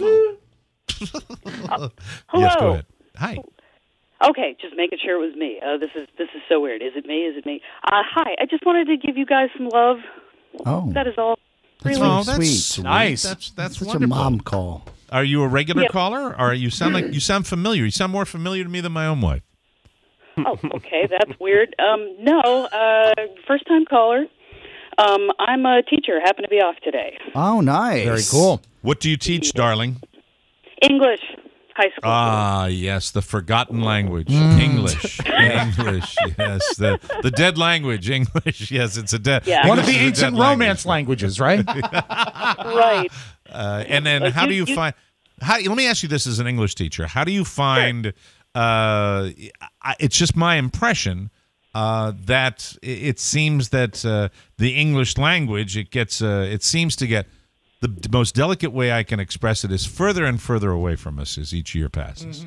Hello. Yes, go ahead. Hi. Okay, just making sure it was me. Uh, this is this is so weird. Is it me? Is it me? Uh, hi. I just wanted to give you guys some love. Oh. That is all. That's Really? Oh, that's sweet. sweet. Nice. That's that's Such wonderful. a mom call. Are you a regular Yeah. caller, or you sound like you sound familiar? You sound more familiar to me than my own wife. Oh, okay. That's weird. Um, no. Uh, first time caller. Um, I'm a teacher. Happen to be off today. Oh, nice. Very cool. What do you teach, darling? English, high school. Ah, yes, the forgotten language, Mm. English. English, yes, the the dead language, English. Yes, it's a dead. Yeah. One of the English is a ancient dead romance languages, right? Right. Uh, and then, Like, how you- do you, you- find? How let me ask you this: as an English teacher, how do you find? Uh, I- it's just my impression uh, that it, it seems that uh, the English language it gets uh, it seems to get the, the most delicate way I can express it is further and further away from us as each year passes.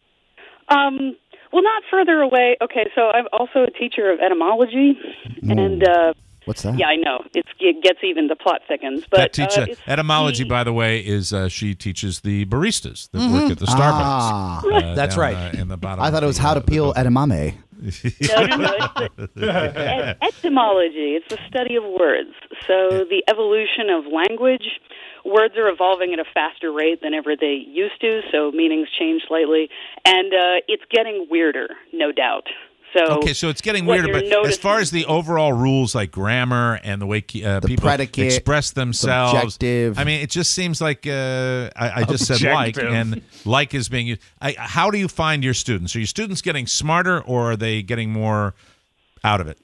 Um, well, not further away. Okay, so I'm also a teacher of etymology, and uh, What's that? yeah, I know it's, it gets even. The plot thickens, but that teacher uh, it's etymology, the- by the way, is uh, she teaches the baristas that Mhm. work at the Starbucks. Ah. uh, That's down, right. uh, in the bottom. I thought it was how to peel edamame. No, no, no. It's the, et- etymology. It's the study of words. So the evolution of language. Words are evolving at a faster rate than ever they used to, so meanings change slightly, and uh, it's getting weirder, no doubt. So Okay, so it's getting what weirder, you're but as noticing- far as the overall rules like grammar and the way uh, The people predicate, express themselves, subjective. I mean, it just seems like uh, I, I just said like, Objective. and like is being used. I, how do you find your students? Are your students getting smarter, or are they getting more out of it?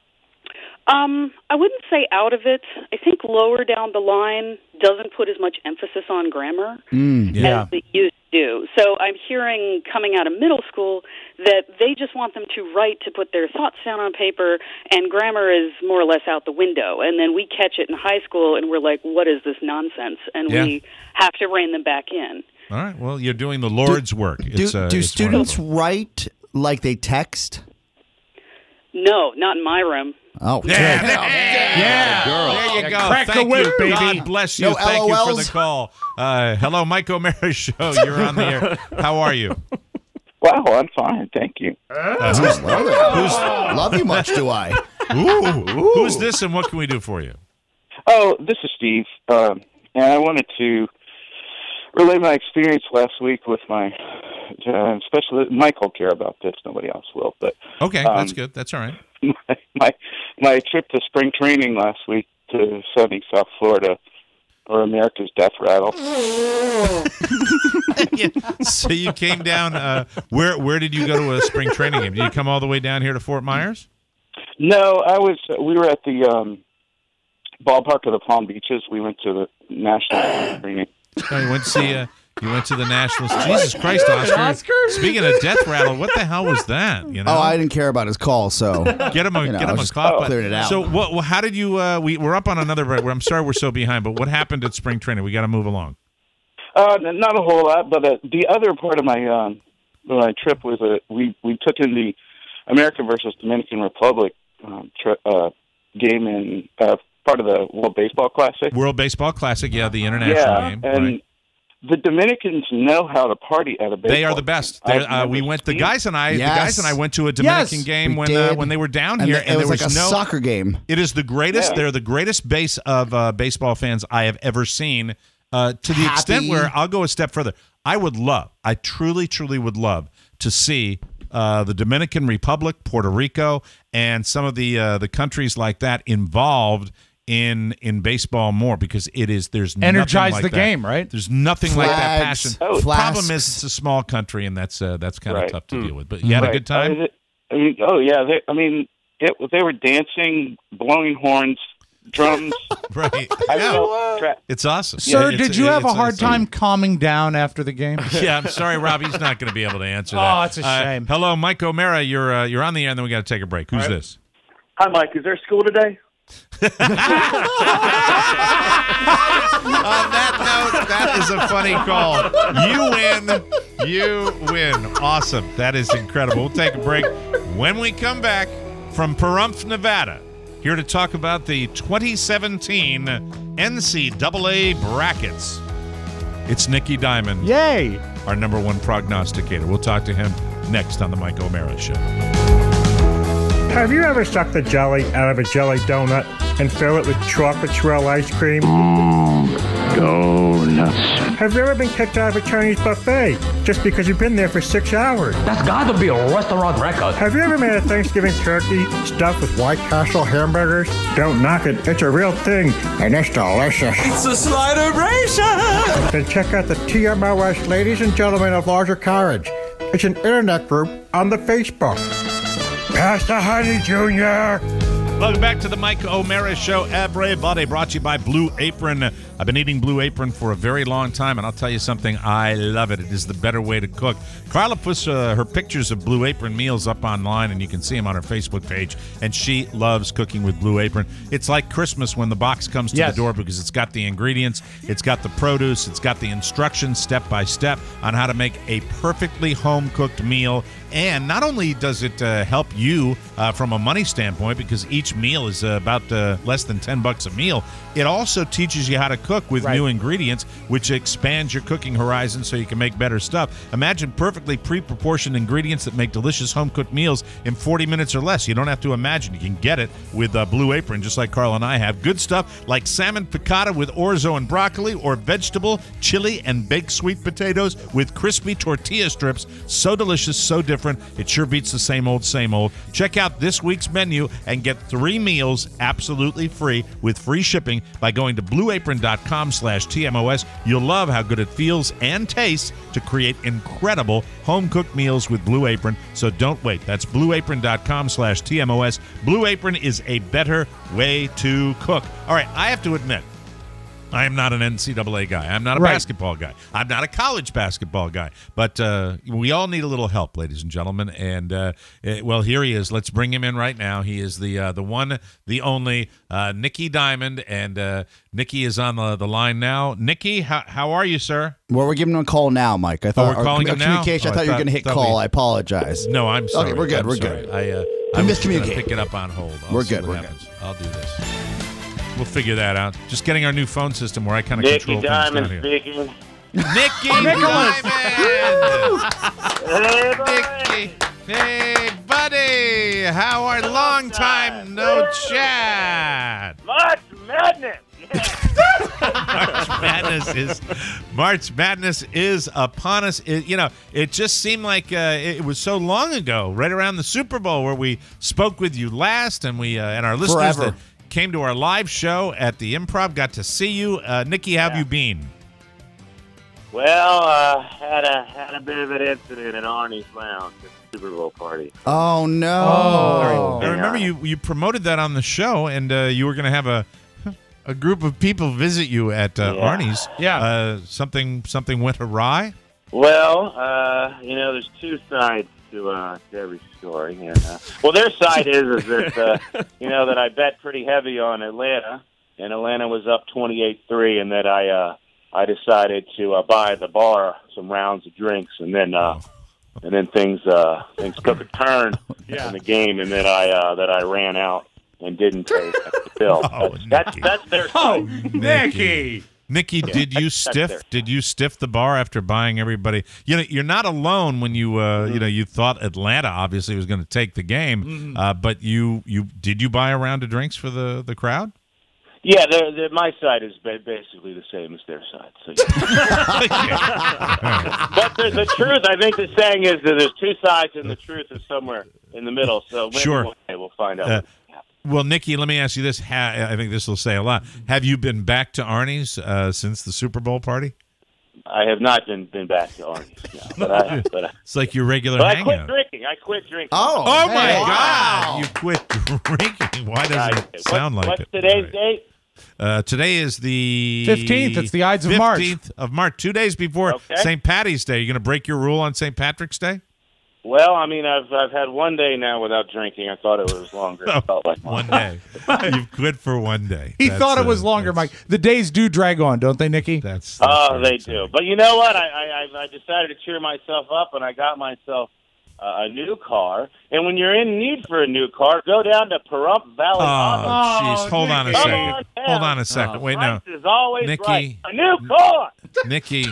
Um, I wouldn't say out of it. I think lower down the line doesn't put as much emphasis on grammar Mm. Yeah. as it used to do. So I'm hearing coming out of middle school that they just want them to write to put their thoughts down on paper, and grammar is more or less out the window. And then we catch it in high school, and we're like, what is this nonsense? And Yeah. we have to rein them back in. All right. Well, you're doing the Lord's work. Do, It's, uh, do it's students wonderful. write like they text? No, not in my room. Oh, Yeah, good. Yeah. There you go. Crack the Thank whip, you. baby. God bless you. No Thank you for LOLs? the call. Uh, hello, Mike O'Mara Show. You're on the air. How are you? Wow, I'm fine, thank you. Uh, Who's, who's, love you much, do I? ooh, who's this, and what can we do for you? Oh, this is Steve, um, and I wanted to relay my experience last week with my uh, special. Mike will care about this; nobody else will. But Okay, um, that's good. That's all right. My, my my trip to spring training last week to sunny South Florida, or America's death rattle. Yeah. So you came down. Uh, where where did you go to a spring training game? Did you come all the way down here to Fort Myers? No, I was. We were at the um, ballpark of the Palm Beaches. We went to the national spring training. Oh, you went to see. Uh, you went to the Nationals. Jesus Christ, Oscar! Speaking of death rattle, what the hell was that? You know. Oh, I didn't care about his call, so Get him a you know, get I him a just cop. cleared it out. So what? Well, how did you? Uh, we we're up on another break. I'm sorry we're so behind, but what happened at spring training? We got to move along. Uh, n- not a whole lot, but uh, the other part of my um, my trip was uh, we we took in the American versus Dominican Republic um, tri- uh, game in uh, part of the World Baseball Classic. World Baseball Classic, yeah, the international yeah, game. and right. the Dominicans know how to party at a baseball. They are the best. game. They're, I've uh, we never went. The seen guys and I. Yes. The guys and I went to a Dominican Yes, game we when uh, did. when they were down And here, it and was there like was a no soccer game. It is the greatest. Yeah. They're the greatest base of uh, baseball fans I have ever seen. Uh, to the Happy. extent where I'll go a step further. I would love. I truly, truly would love to see uh, the Dominican Republic, Puerto Rico, and some of the uh, the countries like that involved in in baseball more, because it is there's Energize nothing like the that. game, right? There's nothing like that Flags, passion. oh, The problem flasks. is it's a small country, and that's uh, that's kind of Right. tough to deal with. But you had Right. a good time. I, I mean, oh yeah. They, I mean, it, they were dancing, blowing horns, drums. Right. I don't know. Tra- It's awesome. Sir, Yeah, did it's- you have a it's hard awesome. time calming down after the game? Yeah, I'm sorry, Rob. He's not going to be able to answer that. Oh, it's a Uh, shame. hello, Mike O'Mara. You're uh, you're on the air, and then we got to take a break. Who's this? Hi, Mike. Is there school today? On that note, that is a funny call. You win. You win. Awesome. That is incredible. We'll take a break. When we come back from Pahrump, Nevada, here to talk about the twenty seventeen N C double A brackets. It's Nicky Diamond, Yay! our number one prognosticator. We'll talk to him next on the Mike O'Mara Show. Have you ever sucked the jelly out of a jelly donut and fill it with chocolate swirl ice cream? Go go nuts. Have you ever been kicked out of a Chinese buffet just because you've been there for six hours? That's got to be a restaurant record. Have you ever made a Thanksgiving turkey stuffed with White Castle hamburgers? Don't knock it. It's a real thing, and it's delicious. It's a slideration. Then check out the T M O S Ladies and Gentlemen of Larger Carriage. It's an internet group on the Facebook. Pass the honey, Junior. Welcome back to the Mike O'Mara Show, everybody. Brought to you by Blue Apron. I've been eating Blue Apron for a very long time, and I'll tell you something, I love it. It is the better way to cook. Carla puts uh, her pictures of Blue Apron meals up online, and you can see them on her Facebook page, and she loves cooking with Blue Apron. It's like Christmas when the box comes to Yes. the door because it's got the ingredients, it's got the produce, it's got the instructions step by step on how to make a perfectly home-cooked meal. And not only does it uh, help you uh, from a money standpoint, because each meal is uh, about uh, less than ten bucks a meal, it also teaches you how to cook with Right. new ingredients, which expands your cooking horizon so you can make better stuff. Imagine perfectly pre-proportioned ingredients that make delicious home-cooked meals in forty minutes or less. You don't have to imagine. You can get it with uh, Blue Apron, just like Carl and I have. Good stuff like salmon piccata with orzo and broccoli, or vegetable, chili, and baked sweet potatoes with crispy tortilla strips. So delicious, so different. It sure beats the same old, same old. Check out this week's menu and get three meals absolutely free with free shipping by going to blueapron.com slash TMOS. You'll love how good it feels and tastes to create incredible home-cooked meals with Blue Apron. So don't wait. That's blueapron.com slash TMOS. Blue Apron is a better way to cook. All right, I have to admit, I am not an N C double A guy. I'm not a Right. basketball guy. I'm not a college basketball guy. But uh, we all need a little help, ladies and gentlemen. And, uh, eh, well, here he is. Let's bring him in right now. He is the uh, the one, the only, uh, Nicky Diamond. And uh, Nicky is on the, the line now. Nicky, how, how are you, sir? Well, we're giving him a call now, Mike. I thought we're or calling commu- him now? communication. Oh, I thought I you were thought- going to hit thought call. we- I apologize. No, I'm sorry. Okay, we're good. I'm we're sorry. good. I, uh, We I'm just gonna miscommunicated. pick it up on hold. I'll We're see good, what we're good. happens. I'll do this. We'll figure that out. Just getting our new phone system where I kind of Nicky control things down Diamond here. speaking. Nicky Nicholas. Diamond! Nicky! Hey, buddy! How are long time no chat? March Madness. March Madness is March Madness is upon us. It, you know, it just seemed like uh, it, it was so long ago, right around the Super Bowl, where we spoke with you last, and we uh, and our listeners Forever. that came to our live show at the Improv got to see you. Uh, Nicky, how have you been? Well, uh, had a had a bit of an incident at Arnie's Lounge at the Super Bowl party. Oh, no. I remember you you promoted that on the show, and uh, you were going to have a a group of people visit you at uh, Yeah. Arnie's. Yeah. Uh, something something went awry. Well, uh, you know, there's two sides to, uh, to every story. And, uh, well, their side is is that uh, you know that I bet pretty heavy on Atlanta, and Atlanta was up twenty-eight three, and that I uh, I decided to uh, buy the bar some rounds of drinks, and then uh, and then things uh, things took a turn in the game, and then I uh, that I ran out and didn't pay the bill. Oh, that's, that's that's their side. Nicky. Nicky, did you that's stiff? there. Did you stiff the bar after buying everybody? You know, you're not alone when you, uh, you know, you thought Atlanta obviously was going to take the game, uh, but you, you did you buy a round of drinks for the, the crowd? Yeah, they're, they're, my side is ba- basically the same as their side. So, yeah. But the, the truth, I think the saying is that there's two sides, and the truth is somewhere in the middle. So maybe Sure. one day we'll find out. Uh, well, Nicky, let me ask you this. Ha- I think this will say a lot. Have you been back to Arnie's uh, since the Super Bowl party? I have not been, been back to Arnie's, no, but I, but I, It's like your regular but I quit hangout. drinking. I quit drinking. Oh, Oh my hey, wow. God! You quit drinking. Why doesn't I- it what- sound like what's it? today's All right. date? Uh, today is the fifteenth. It's the Ides of March. fifteenth of March. Two days before Okay. Saint Patty's Day. You're going to break your rule on Saint Patrick's Day? Well, I mean, I've I've had one day now without drinking. I thought it was longer. It felt like One day. You've quit for one day. He That's, thought it uh, was longer, Mike. The days do drag on, don't they, Nicky? That's, Oh, they do. But you know what? I, I I decided to cheer myself up, and I got myself uh, a new car. And when you're in need for a new car, go down to Pahrump Valley. Oh, Auto. jeez. Hold on a Come second. on down. Hold on a second. Wait, no. Price is always Nicky. right. A new car. Nikki.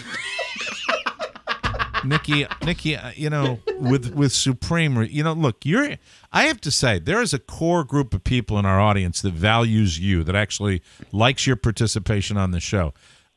Nikki, Nikki, uh, you know, with with Supreme, you know, look, you're. I have to say, there is a core group of people in our audience that values you, that actually likes your participation on the show.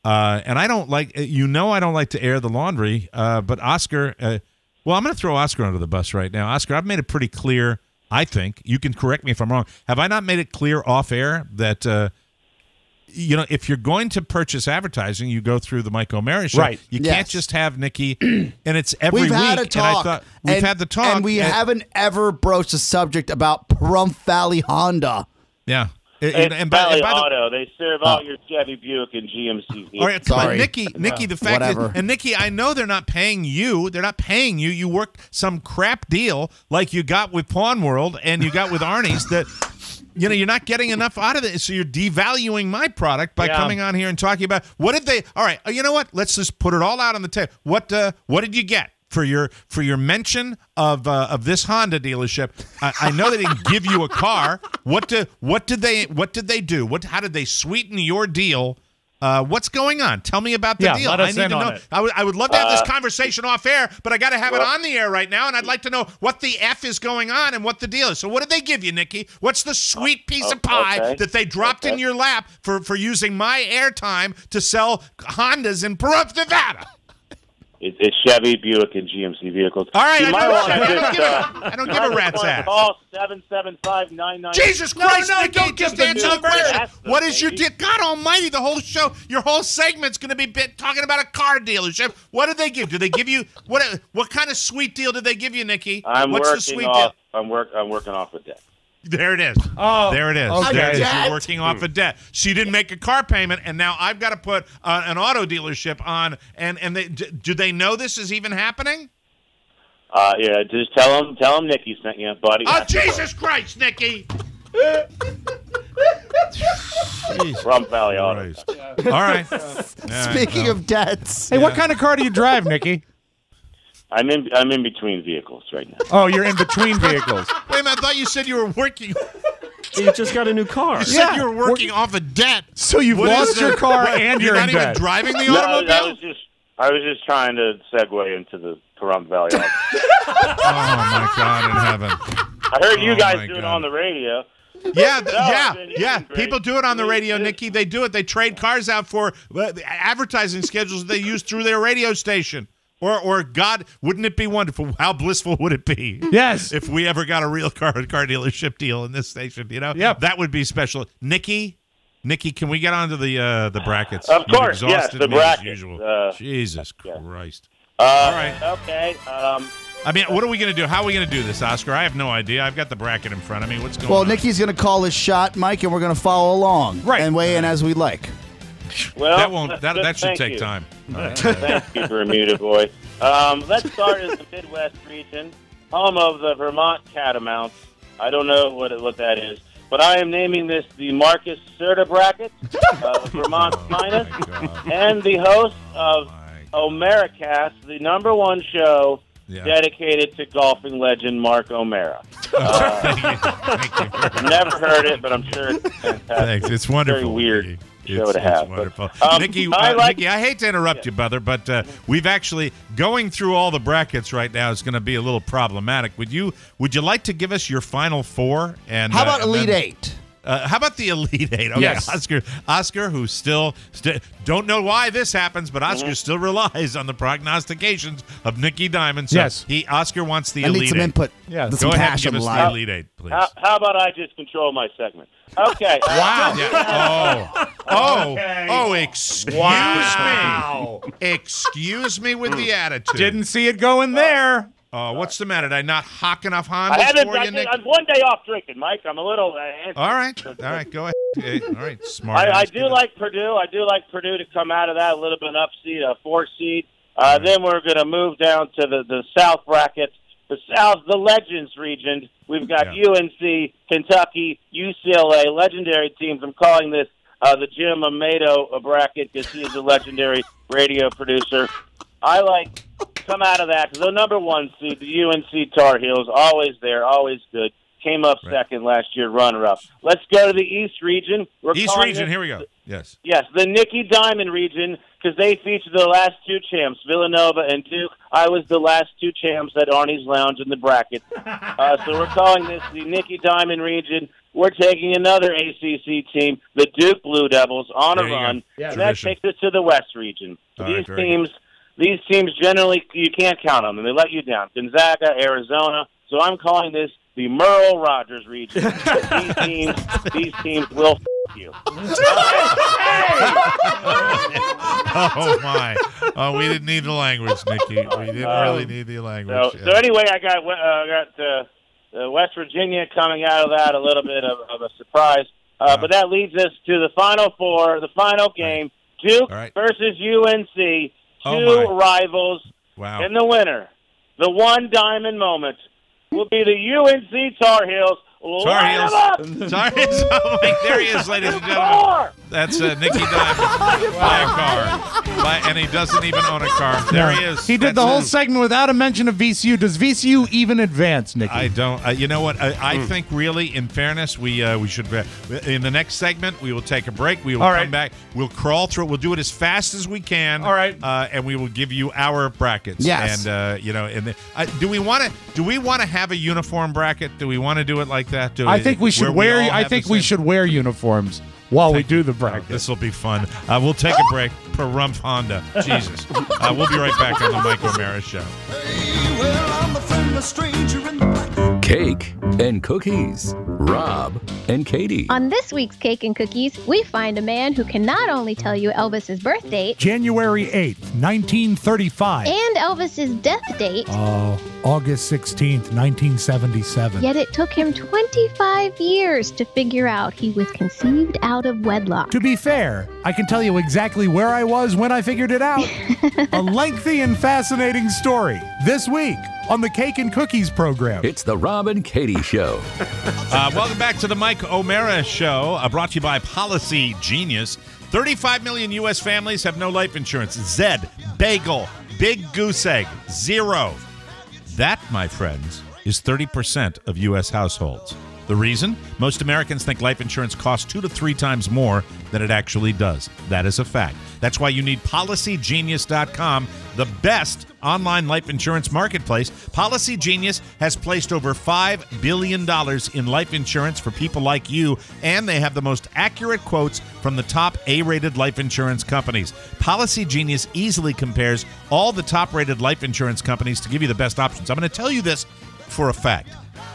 Uh, and I don't like, you know, I don't like to air the laundry. Uh, but Oscar, uh, well, I'm going to throw Oscar under the bus right now. Oscar, I've made it pretty clear. I think you can correct me if I'm wrong. Have I not made it clear off air that uh, you know, if you're going to purchase advertising, you go through the Mike O'Mara show. Right. You Yes. can't just have Nikki, and it's every We've week. had a And talk. I thought we've and- had the talk, and we and- haven't ever broached the subject about Pahrump Valley Honda. Yeah. And, It's and by, Valley and by the, Auto. They serve all your Chevy, Buick, and G M C vehicles. all right, but Nikki, Nikki, the fact Whatever. is, and Nikki, I know they're not paying you. They're not paying you. You work some crap deal like you got with Pawn World and you got with Arnie's that, you know, you're not getting enough out of it. So you're devaluing my product by Yeah. coming on here and talking about what did they? All right, you know what? Let's just put it all out on the table. What uh, what did you get? For your for your mention of uh, of this Honda dealership, I, I know they didn't give you a car. What do what did they what did they do? What how did they sweeten your deal? Uh, what's going on? Tell me about the Yeah, deal. let us I need in to on know. it. I would I would love to have Uh, this conversation off air, but I got to have it well- on the air right now, and I'd like to know what the F is going on and what the deal is. So what did they give you, Nikki? What's the sweet piece of Oh, pie okay. that they dropped in Okay. your lap for for using my airtime to sell Hondas in Pahrump, Nevada? It, it's Chevy, Buick, and G M C vehicles. All right, You I might don't- wanna I don't just, give a- uh, I don't give might a just rat's wanna ass. Call seven seven five nine nine. Jesus Christ, no, Nikki, don't just give the answer the number. question. That's the What is your thing. deal? God almighty, the whole show, your whole segment's going to be bit talking about a car dealership. What did they give? Do they give you, what What kind of sweet deal did they give you, Nikki? I'm What's working the sweet off. deal? I'm work. I'm working off with that. There it is. Oh, there it is. okay. There it is. Debt? You're working off a debt. She didn't make a car payment, and now I've got to put uh, an auto dealership on. And and they, d- do they know this is even happening? Uh, yeah, just tell them. Tell them Nikki sent you, buddy. Oh, Jesus Christ, Nikki! From Valley Auto. Christ. All right. All right, Speaking well. of debts, Hey, what kind of car do you drive, Nikki? I'm in. I'm in between vehicles right now. Oh, you're in between vehicles. Wait a minute, I thought you said you were working. You just got a new car. You said Yeah. you were working off a debt. So you've What is lost your the- car what, and you're you're not in even debt. driving the No, automobile? I was just. I was just trying to segue into the Pahrump Valley Auto. Oh my God in heaven! I heard you Oh, guys my do it God. on the radio. Yeah, th- No, yeah, it's been- yeah. it's been People great. do it on the radio, It's- Nikki. They do it. They trade cars out for uh, the advertising schedules they use through their radio station. Or, or God, wouldn't it be wonderful? How blissful would it be? Yes. If we ever got a real car car dealership deal in this station, you know, Yep. that would be special. Nikki, Nikki, can we get onto the uh, the brackets? Of You've course, yes, exhausted the me as brackets. usual. Uh, Jesus yeah. Christ. Uh, All right. Okay. Um, I mean, what are we going to do? How are we going to do this, Oscar? I have no idea. I've got the bracket in front of me. What's going well, on? Nikki's going to call his shot, Mike, and we're going to follow along Right. and weigh in as we like. well, that won't. that's That, good. that should Thank take you. time. All right. Thank you, Bermuda boy. Um, let's start in the Midwest region, home of the Vermont Catamounts. I don't know what what that is, but I am naming this the Marcus Serta bracket, uh, Vermont's Oh, finest, my God. and the host of Oh, Omeracast, the number one show Yeah. dedicated to golfing legend Mark O'Mara. Uh, Thank you. Thank you. never heard it, but I'm sure it's fantastic. Thanks. It's wonderful. Very weird Nikki. show It's, to have. it's wonderful. Um, Nikki, I uh, like- Nikki, I hate to interrupt you, brother, but uh, we've actually going through all the brackets right now is going to be a little problematic. Would you Would you like to give us your final four? And How uh, about and Elite then- Eight? Uh, how about the Elite Eight? Okay, Yes. Oscar, Oscar, who still st- don't know why this happens, but Oscar Mm-hmm. still relies on the prognostications of Nikki Diamond. So Yes. he Oscar wants the I Elite need some Eight. input. Yeah. There's Go some ahead and passion give us line. the Elite Eight, please. How, how about I just control my segment? Okay. uh, Wow. Yeah. Oh. Oh. Okay. Oh, excuse Wow. me. Excuse me with the attitude. Didn't see it going there. Uh, what's the matter? Did I not hock enough Hondas I haven't. for I you, Nick? I'm one day off drinking, Mike. I'm a little. Uh, antsy. All right. All right. Go ahead. Okay, all right. Smart. I, I ass. do like Purdue. I do like Purdue to come out of that a little bit up seed, a four seed. Uh, then we're going to move down to the, the South bracket, the South, the Legends region. We've got Yeah. U N C, Kentucky, U C L A, legendary teams. I'm calling this uh, the Jim Amato bracket because he is a legendary radio producer. I like come out of that because the number one seed, the U N C Tar Heels, always there, always good. Came up Right. second last year, runner-up. Let's go to the East region. We're East calling region. this- Here we go. Yes. Yes, the Nicky Diamond region, because they feature the last two champs, Villanova and Duke. I was the last two champs at Arnie's Lounge in the bracket. Uh, so we're calling this the Nicky Diamond region. we're taking another A C C team, the Duke Blue Devils, on There a you run, go. Yeah. and that Tradition. takes us to the West region. All right, these very teams, these teams generally you can't count on them; they let you down. Gonzaga, Arizona. So I'm calling this the Merle Rogers region. these teams, these teams will f- you. Oh my! Oh, we didn't need the language, Nikki. We didn't Um, really need the language. So, so anyway, I got uh, got uh, uh, West Virginia coming out of that, a little bit of, of a surprise. Uh, but that leads us to the Final Four, the final game, Duke versus U N C, two Oh, my. rivals. Wow. And the winner, the one diamond moment, will be the U N C Tar Heels. Tar Line Heels. them up! Tar Heels. Oh, my, there he is, ladies and gentlemen. That's uh, Nicky Diamond. Buy a car. Buy, and he doesn't even own a car. There he is. He did That's the whole it. segment without a mention of V C U. Does V C U even advance, Nikki? I don't. Uh, you know what? I, I Mm. think really, in fairness, we uh, we should. Uh, in the next segment, we will take a break. We will All come right. back. We'll crawl through it. We'll do it as fast as we can. All right. Uh, and we will give you our brackets. Yes. And uh, you know, and the, uh, do we want to? Do we want to have a uniform bracket? Do we want to do it like that? Do I think we should where wear. all I have think the we same- should wear uniforms while we do the bracket. This will be fun. Uh, we'll take a break. Parumph Honda. Jesus. Uh, we'll be right back on the Mike O'Mara Show. Cake and cookies. Rob and Katie. On this week's Cake and Cookies, we find a man who can not only tell you Elvis's birth date January eighth, nineteen thirty-five. and Elvis's death date, Uh, August sixteenth, nineteen seventy-seven. yet it took him twenty-five years to figure out he was conceived out of wedlock. To be fair, I can tell you exactly where I was when I figured it out. A lengthy and fascinating story this week on the Cake and Cookies program. It's the Rob and Katie Show. Uh, welcome back to the Mike O'Mara Show, uh, brought to you by Policy Genius. thirty-five million U S families have no life insurance. Zed, Bagel, Big Goose Egg, zero. That, my friends, is thirty percent of U S households. The reason? Most Americans think life insurance costs two to three times more than it actually does. That is a fact. That's why you need Policy Genius dot com, the best online life insurance marketplace. Policy Genius has placed over five billion dollars in life insurance for people like you, and they have the most accurate quotes from the top A-rated life insurance companies. Policy Genius easily compares all the top-rated life insurance companies to give you the best options. I'm going to tell you this for a fact.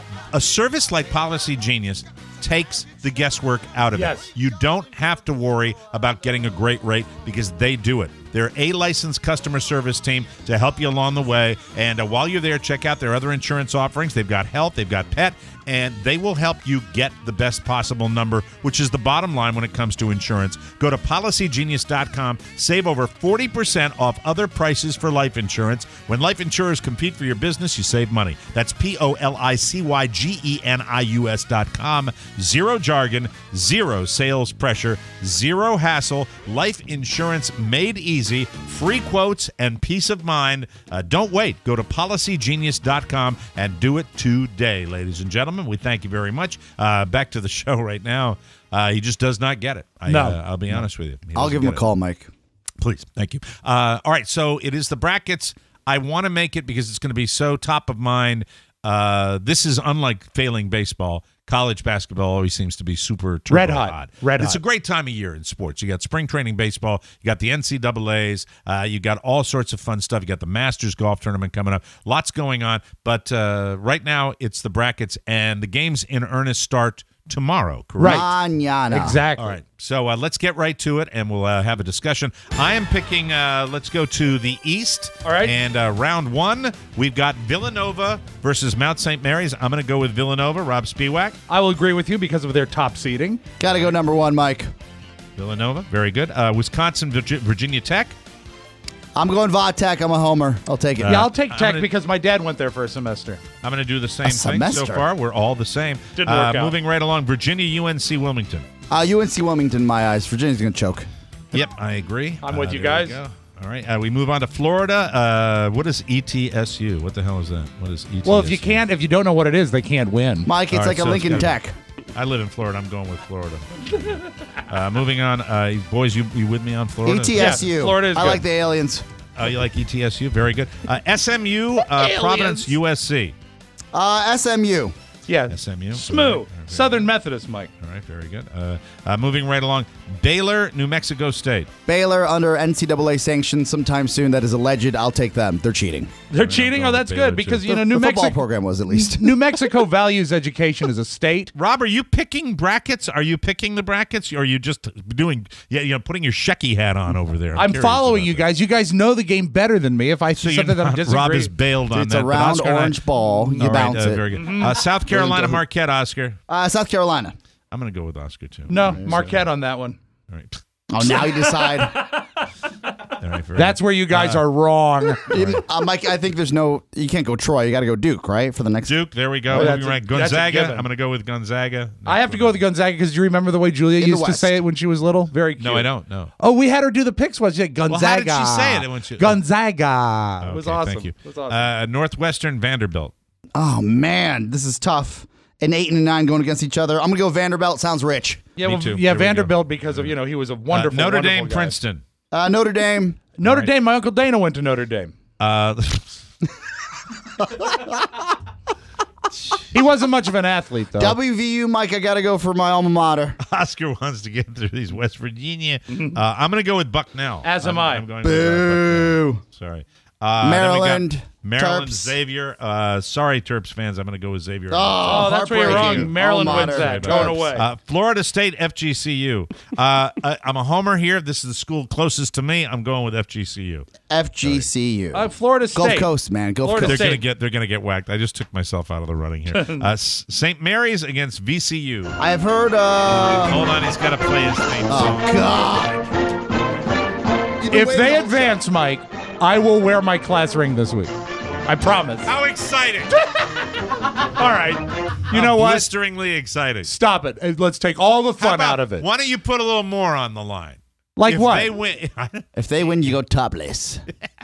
A service like Policy Genius takes the guesswork out of Yes. it. You don't have to worry about getting a great rate because they do it. They're a licensed customer service team to help you along the way. And uh, while you're there, check out their other insurance offerings. They've got health, they've got pet, and they will help you get the best possible number, which is the bottom line when it comes to insurance. Go to Policy Genius dot com, save over forty percent off other prices for life insurance. When life insurers compete for your business, you save money. That's P O L I C Y G E N I U S dot com. Zero jargon, zero sales pressure, zero hassle. Life insurance made easy, free quotes, and peace of mind. Uh, don't wait. Go to Policy Genius dot com and do it today, ladies and gentlemen. We thank you very much. Uh, back to the show right now. Uh, he just does not get it. I, No. uh, I'll be honest with you. He I'll doesn't give him a get it. call, Mike. Please. Thank you. Uh, all right. So it is the brackets. I want to make it because it's going to be so top of mind. Uh, this is unlike failing baseball. College basketball always seems to be super turbo Red hot. Red It's hot. a great time of year in sports. You got spring training baseball. You got the N C double A's. Uh, you got all sorts of fun stuff. You got the Masters golf tournament coming up. Lots going on. But uh, right now, it's the brackets, and the games in earnest start tomorrow, correct? Mañana. Exactly. All right. So uh, let's get right to it, and we'll uh, have a discussion. I am picking, uh, let's go to the East. All right. And uh, round one, we've got Villanova versus Mount Saint Mary's. I'm going to go with Villanova. Rob Spiewak. I will agree with you because of their top seeding. Got to go number one, Mike. Villanova. Very good. Uh, Wisconsin, Virgi- Virginia Tech. I'm going Vatech. I'm a homer. I'll take it. Uh, yeah, I'll take I'm Tech gonna- because my dad went there for a semester. I'm going to do the same A thing so semester. far. We're all the same. Didn't uh, work out. Moving right along, Virginia, U N C, Wilmington. Uh, U N C Wilmington, in my eyes. Virginia's going to choke. Yep, I agree. I'm with Uh, you there we guys. go. All right, uh, we move on to Florida. Uh, what is E T S U? What the hell is that? What is E T S U? Well, if you can't, if you don't know what it is, they can't win. Mike, it's All right, like a so it's Lincoln gotta- Tech. I live in Florida. I'm going with Florida. uh, moving on, uh, boys, you you with me on Florida? E T S U. Yeah, Florida is I good. like the aliens. Uh, you like E T S U? Very good. Uh, S M U, uh, Providence, U S C. Uh, S M U. Yeah. S M U. Smoo. Southern Methodist, Mike. All right, very good. Uh, uh, moving right along, Baylor, New Mexico State. Baylor under N C double A sanctions sometime soon. That is alleged. I'll take them. They're cheating. They're cheating? Oh, that's good because, you know, New the football Mexico program was at least. New Mexico values education as a state. Rob, are you picking brackets? Are you picking the brackets? Or are you just doing, yeah, you know, putting your Shecky hat on over there? I'm, I'm following you guys. You guys know the game better than me. If I So see you're something that I'm not- disagreeing, Rob is bailed on It's that. a but round Oscar and I- orange ball. You All right, bounce uh, it. Very good. Mm-hmm. Uh, South Carolina, Really Marquette, Oscar. Uh, South Carolina. I'm going to go with Oscar, too. No, Marquette on that one. All right. Oh, now you decide. All right, very That's good. where you guys Uh, are wrong. uh, Mike, I think there's no. You can't go Troy. You got to go Duke, right? For the next. Duke, there we go. Oh, Moving that's a- right. that's a Gonzaga. given. I'm going to go with Gonzaga. I have to go with Gonzaga because do you remember the way Julia In the used to West. say it when she was little? Very cute. No, I don't. No. Oh, we had her do the picks. Was yeah, Gonzaga. Well, how did she say it when she- Gonzaga. It was Okay, awesome. Thank you. It was awesome. Uh, Northwestern, Vanderbilt. Oh man, this is tough. An eight and a nine going against each other. I'm gonna go Vanderbilt. Sounds rich. yeah, me well, too. yeah, There we go. Vanderbilt because of you know he was a wonderful Uh, Notre wonderful Dame, guy. Princeton. Uh, Notre Dame. Notre Dame. My uncle Dana went to Notre Dame. Uh, He wasn't much of an athlete though. W V U, Mike. I gotta go for my alma mater. Oscar wants to get through these West Virginia. Uh, I'm going to go with Bucknell. As am I'm, I. I'm going with uh, Boo. Bucknell. Sorry. Uh, then we got Maryland, Maryland, Terps. Xavier. Uh, sorry, Terps fans. I'm going to go with Xavier. Oh, Oh, that's where you're heartbreaking. wrong. Maryland Alma wins mater. that. Going Terps. away. Uh, Florida State, F G C U. Uh, I, I'm a homer here. This is the school closest to me. I'm going with F G C U. F G C U. Uh, Florida State. Gulf Coast, man. Gulf Florida They're Coast. going to State. get. They're going to get whacked. I just took myself out of the running here. Uh, Saint Mary's against V C U. I've heard. Uh, Hold on, he's got to play his theme song. oh God. If they advance, Mike, I will wear my class ring this week. I promise. How exciting! All right. You know what? Blisteringly exciting. Stop it. Uh, Let's take all the How fun about- out of it. Why don't you put a little more on the line? Like if what? They win. If they win, you go topless.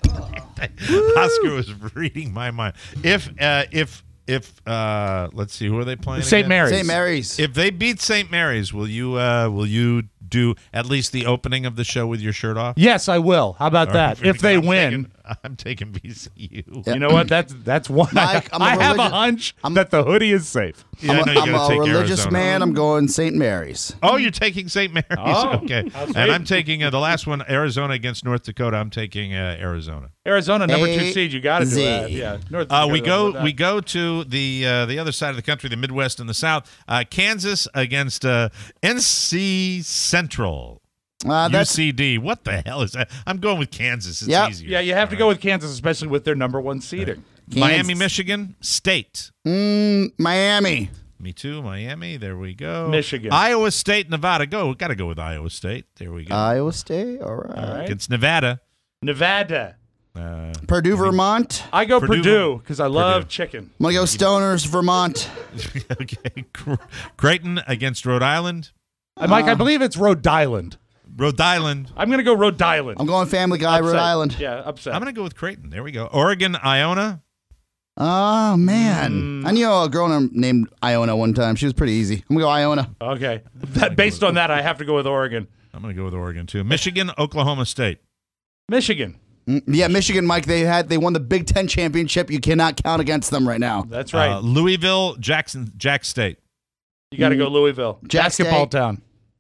Oscar was reading my mind. If uh, if if uh, let's see, who are they playing? Saint again? Mary's. Saint Mary's. If they beat Saint Mary's, will you uh, will you do at least the opening of the show with your shirt off? Yes, I will. How about All that? right, If they I'm win. taking, I'm taking V C U. You know what? That's that's one. Mike, I'm a I have a religion- hunch that the hoodie is safe. Yeah, I I'm know a, you I'm gotta a take religious Arizona. man. I'm going Saint Mary's. Oh, you're taking Saint Mary's. Oh, okay. how sweet. And I'm taking uh, the last one, Arizona against North Dakota. I'm taking uh, Arizona. Arizona, number two A seed. You got to do Z. that. Yeah. North Uh, we Dakota, go with that. we go to the uh, the other side of the country, the Midwest and the South. Uh, Kansas against uh, N C Central. Uh, that's U C D. What the hell is that? I'm going with Kansas. It's Yep. easier. Yeah, you have to go with Kansas, especially with their number one seeding. Miami, Kansas. Michigan, State. mm, Miami. Me too. Miami. There we go. Michigan. Iowa State, Nevada. Go. Got to go with Iowa State. There we go. Iowa State. All right. All right. Against Nevada. Nevada. Uh, Purdue, Vermont. I go Purdue- Purdue because I love Purdue. chicken. I'm gonna go Stoners, Vermont. okay. Cr- Creighton against Rhode Island. Uh, Mike, I believe it's Rhode Island. Rhode Island. I'm going to go Rhode Island. I'm going Family Guy, Rhode Upset. Island. Yeah, upset. I'm going to go with Creighton. There we go. Oregon, Iona. Oh man, Mm. I knew a girl named Iona one time. She was pretty easy. I'm gonna go Iona. Okay. That, based on that, I have to go with Oregon. I'm going to go with Oregon too. Michigan, Oklahoma State. Michigan. Mm, Yeah, Michigan, Mike. They had they won the Big Ten championship. You cannot count against them right now. That's right. Uh, Louisville, Jackson, Jack State. you got to go Louisville. Jack Basketball State. town.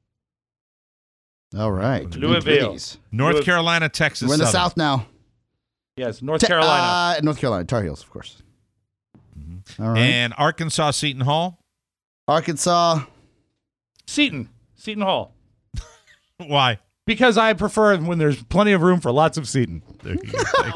All right, Louisville. Please. North Louis- Carolina, Texas. We're in the Southern. South now. Yes, North Te- Carolina. uh, North Carolina, Tar Heels, of course. All right. And Arkansas, Seton Hall. Arkansas. Seton. Seton Hall. Why? Because I prefer when there's plenty of room for lots of Seton. There you go. Thank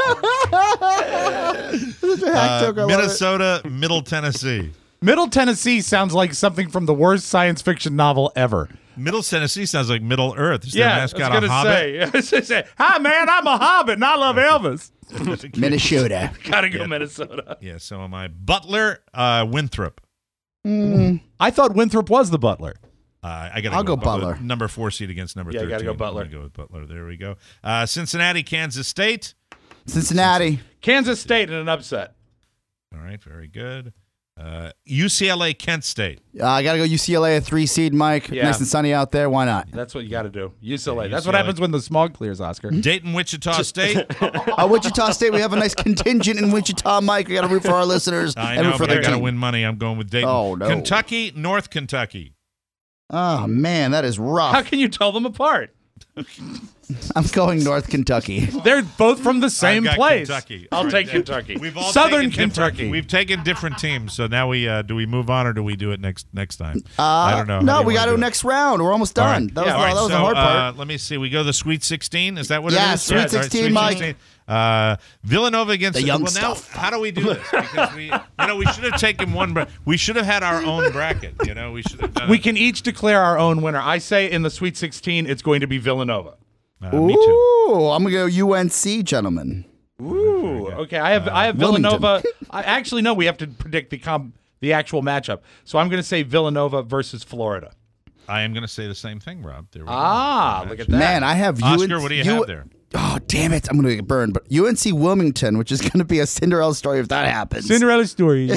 you. Uh, Minnesota, Middle Tennessee. Middle Tennessee sounds like something from the worst science fiction novel ever. Middle Tennessee sounds like Middle Earth. Is Yeah, their I was mascot going a to hobbit? say. I was gonna say, hi, man, I'm a hobbit and I love Elvis. Minnesota. Got to go Yeah. Minnesota. Yeah, so am I. Butler, uh, Winthrop. Mm, I thought Winthrop was the butler. Uh, I gotta I'll go, go Butler. Number four seed against number Yeah, you thirteen. gotta go Butler. I'm gonna go with Butler. There we go. Uh, Cincinnati, Kansas State. Cincinnati. Kansas State in an upset. All right, very good. Uh, U C L A, Kent State. Uh, I got to go U C L A, a three seed, Mike. Yeah. Nice and sunny out there. Why not? That's what you got to do. U C L A. Yeah, That's U C L A. what happens when the smog clears, Oscar. Dayton, Wichita State. Uh, Wichita State, we have a nice contingent in Wichita, Mike. We got to root for our listeners. I and know, root for but I their got to team. win money. I'm going with Dayton. Oh, no. Kentucky, North Kentucky. Oh, man, that is rough. How can you tell them apart? I'm going North Kentucky. They're both from the same I've got place. Kentucky. I'll Right. take Kentucky. We've all Southern taken different- Kentucky. We've taken different teams, so now we uh, do we move on or do we do it next next time? Uh, I don't know. How No, do you we got wanna to do it? next round. We're almost All done. right. That was, Yeah, all right, that was so, the hard part. Uh, let me see. We go the Sweet sixteen. Is that what Yeah, it is? Sweet all right, sixteen, Sweet Mike. sixteen. Uh, Villanova against The young well, now, stuff. how do we do this? Because we, you know, we should have taken one. Bra- we should have had our own bracket. You know, we should have done. We it. can each declare our own winner. I say in the Sweet sixteen, it's going to be Villanova. Uh, me too. Ooh, I'm going to go U N C, gentlemen. Ooh, okay. I have I have Wilmington. Villanova. I actually no. We have to predict the com- the actual matchup. So I'm going to say Villanova versus Florida. I am going to say the same thing, Rob. There we go. Ah, Good look match. at that. Man, I have Oscar, U N C. what do you U- have there? Oh, damn it. I'm going to get burned. But U N C Wilmington, which is going to be a Cinderella story if that happens, Cinderella story.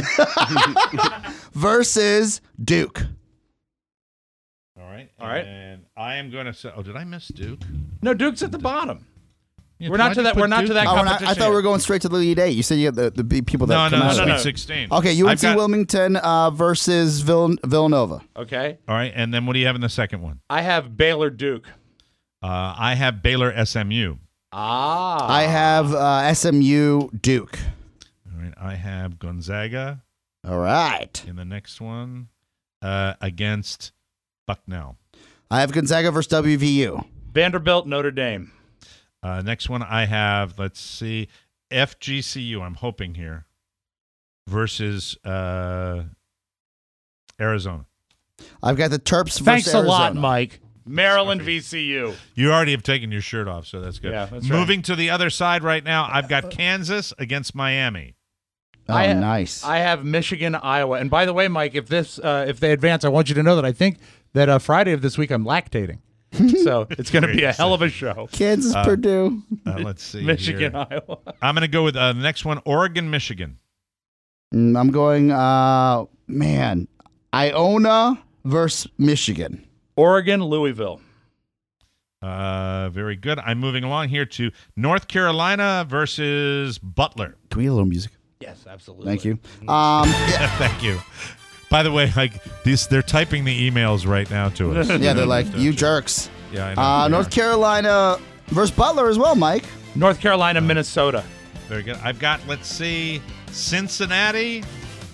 versus Duke. All right. All right. And I am going to say. Oh, did I miss Duke? No, Duke's at the bottom. Yeah, we're not why'd to you that. put We're not Duke- to that Oh, and I, competition. I thought we yet. were going straight to the Elite Eight. You said you had the, the big people that No, come no, out no, of Sweet it. sixteen. Okay, U N C I've got- Wilmington uh, versus Vill- Villanova. Okay. All right. And then what do you have in the second one? I have Baylor Duke. Uh, I have Baylor S M U. Ah. I have uh, S M U Duke. All right. I have Gonzaga All right. in the next one uh, against Bucknell. I have Gonzaga versus W V U. Vanderbilt Notre Dame. Uh, next one I have, let's see, F G C U, I'm hoping here, versus uh, Arizona. I've got the Terps versus Thanks a lot, Arizona. Mike. Maryland V C U. You already have taken your shirt off, so that's good. Yeah, that's right. Moving to the other side right now, I've got Kansas against Miami. Oh, I ha- nice. I have Michigan, Iowa. And by the way, Mike, if this uh, if they advance, I want you to know that I think that uh, Friday of this week I'm lactating. So it's going to be a hell of a show. Kansas, Uh, Purdue. Uh, let's see. Michigan, here. Iowa. I'm going to go with uh, the next one, Oregon, Michigan. Mm, I'm going, uh, man, Iona versus Michigan. Oregon, Louisville. Uh, very good. I'm moving along here to North Carolina versus Butler. Can we get a little music? Yes, absolutely. Thank you. Um, yeah, Thank you. By the way, like these, they're typing the emails right now to us. yeah, they're like, you jerks. Yeah, I know. Uh, They North are. Carolina versus Butler as well, Mike. North Carolina, Minnesota. Very good. I've got, let's see, Cincinnati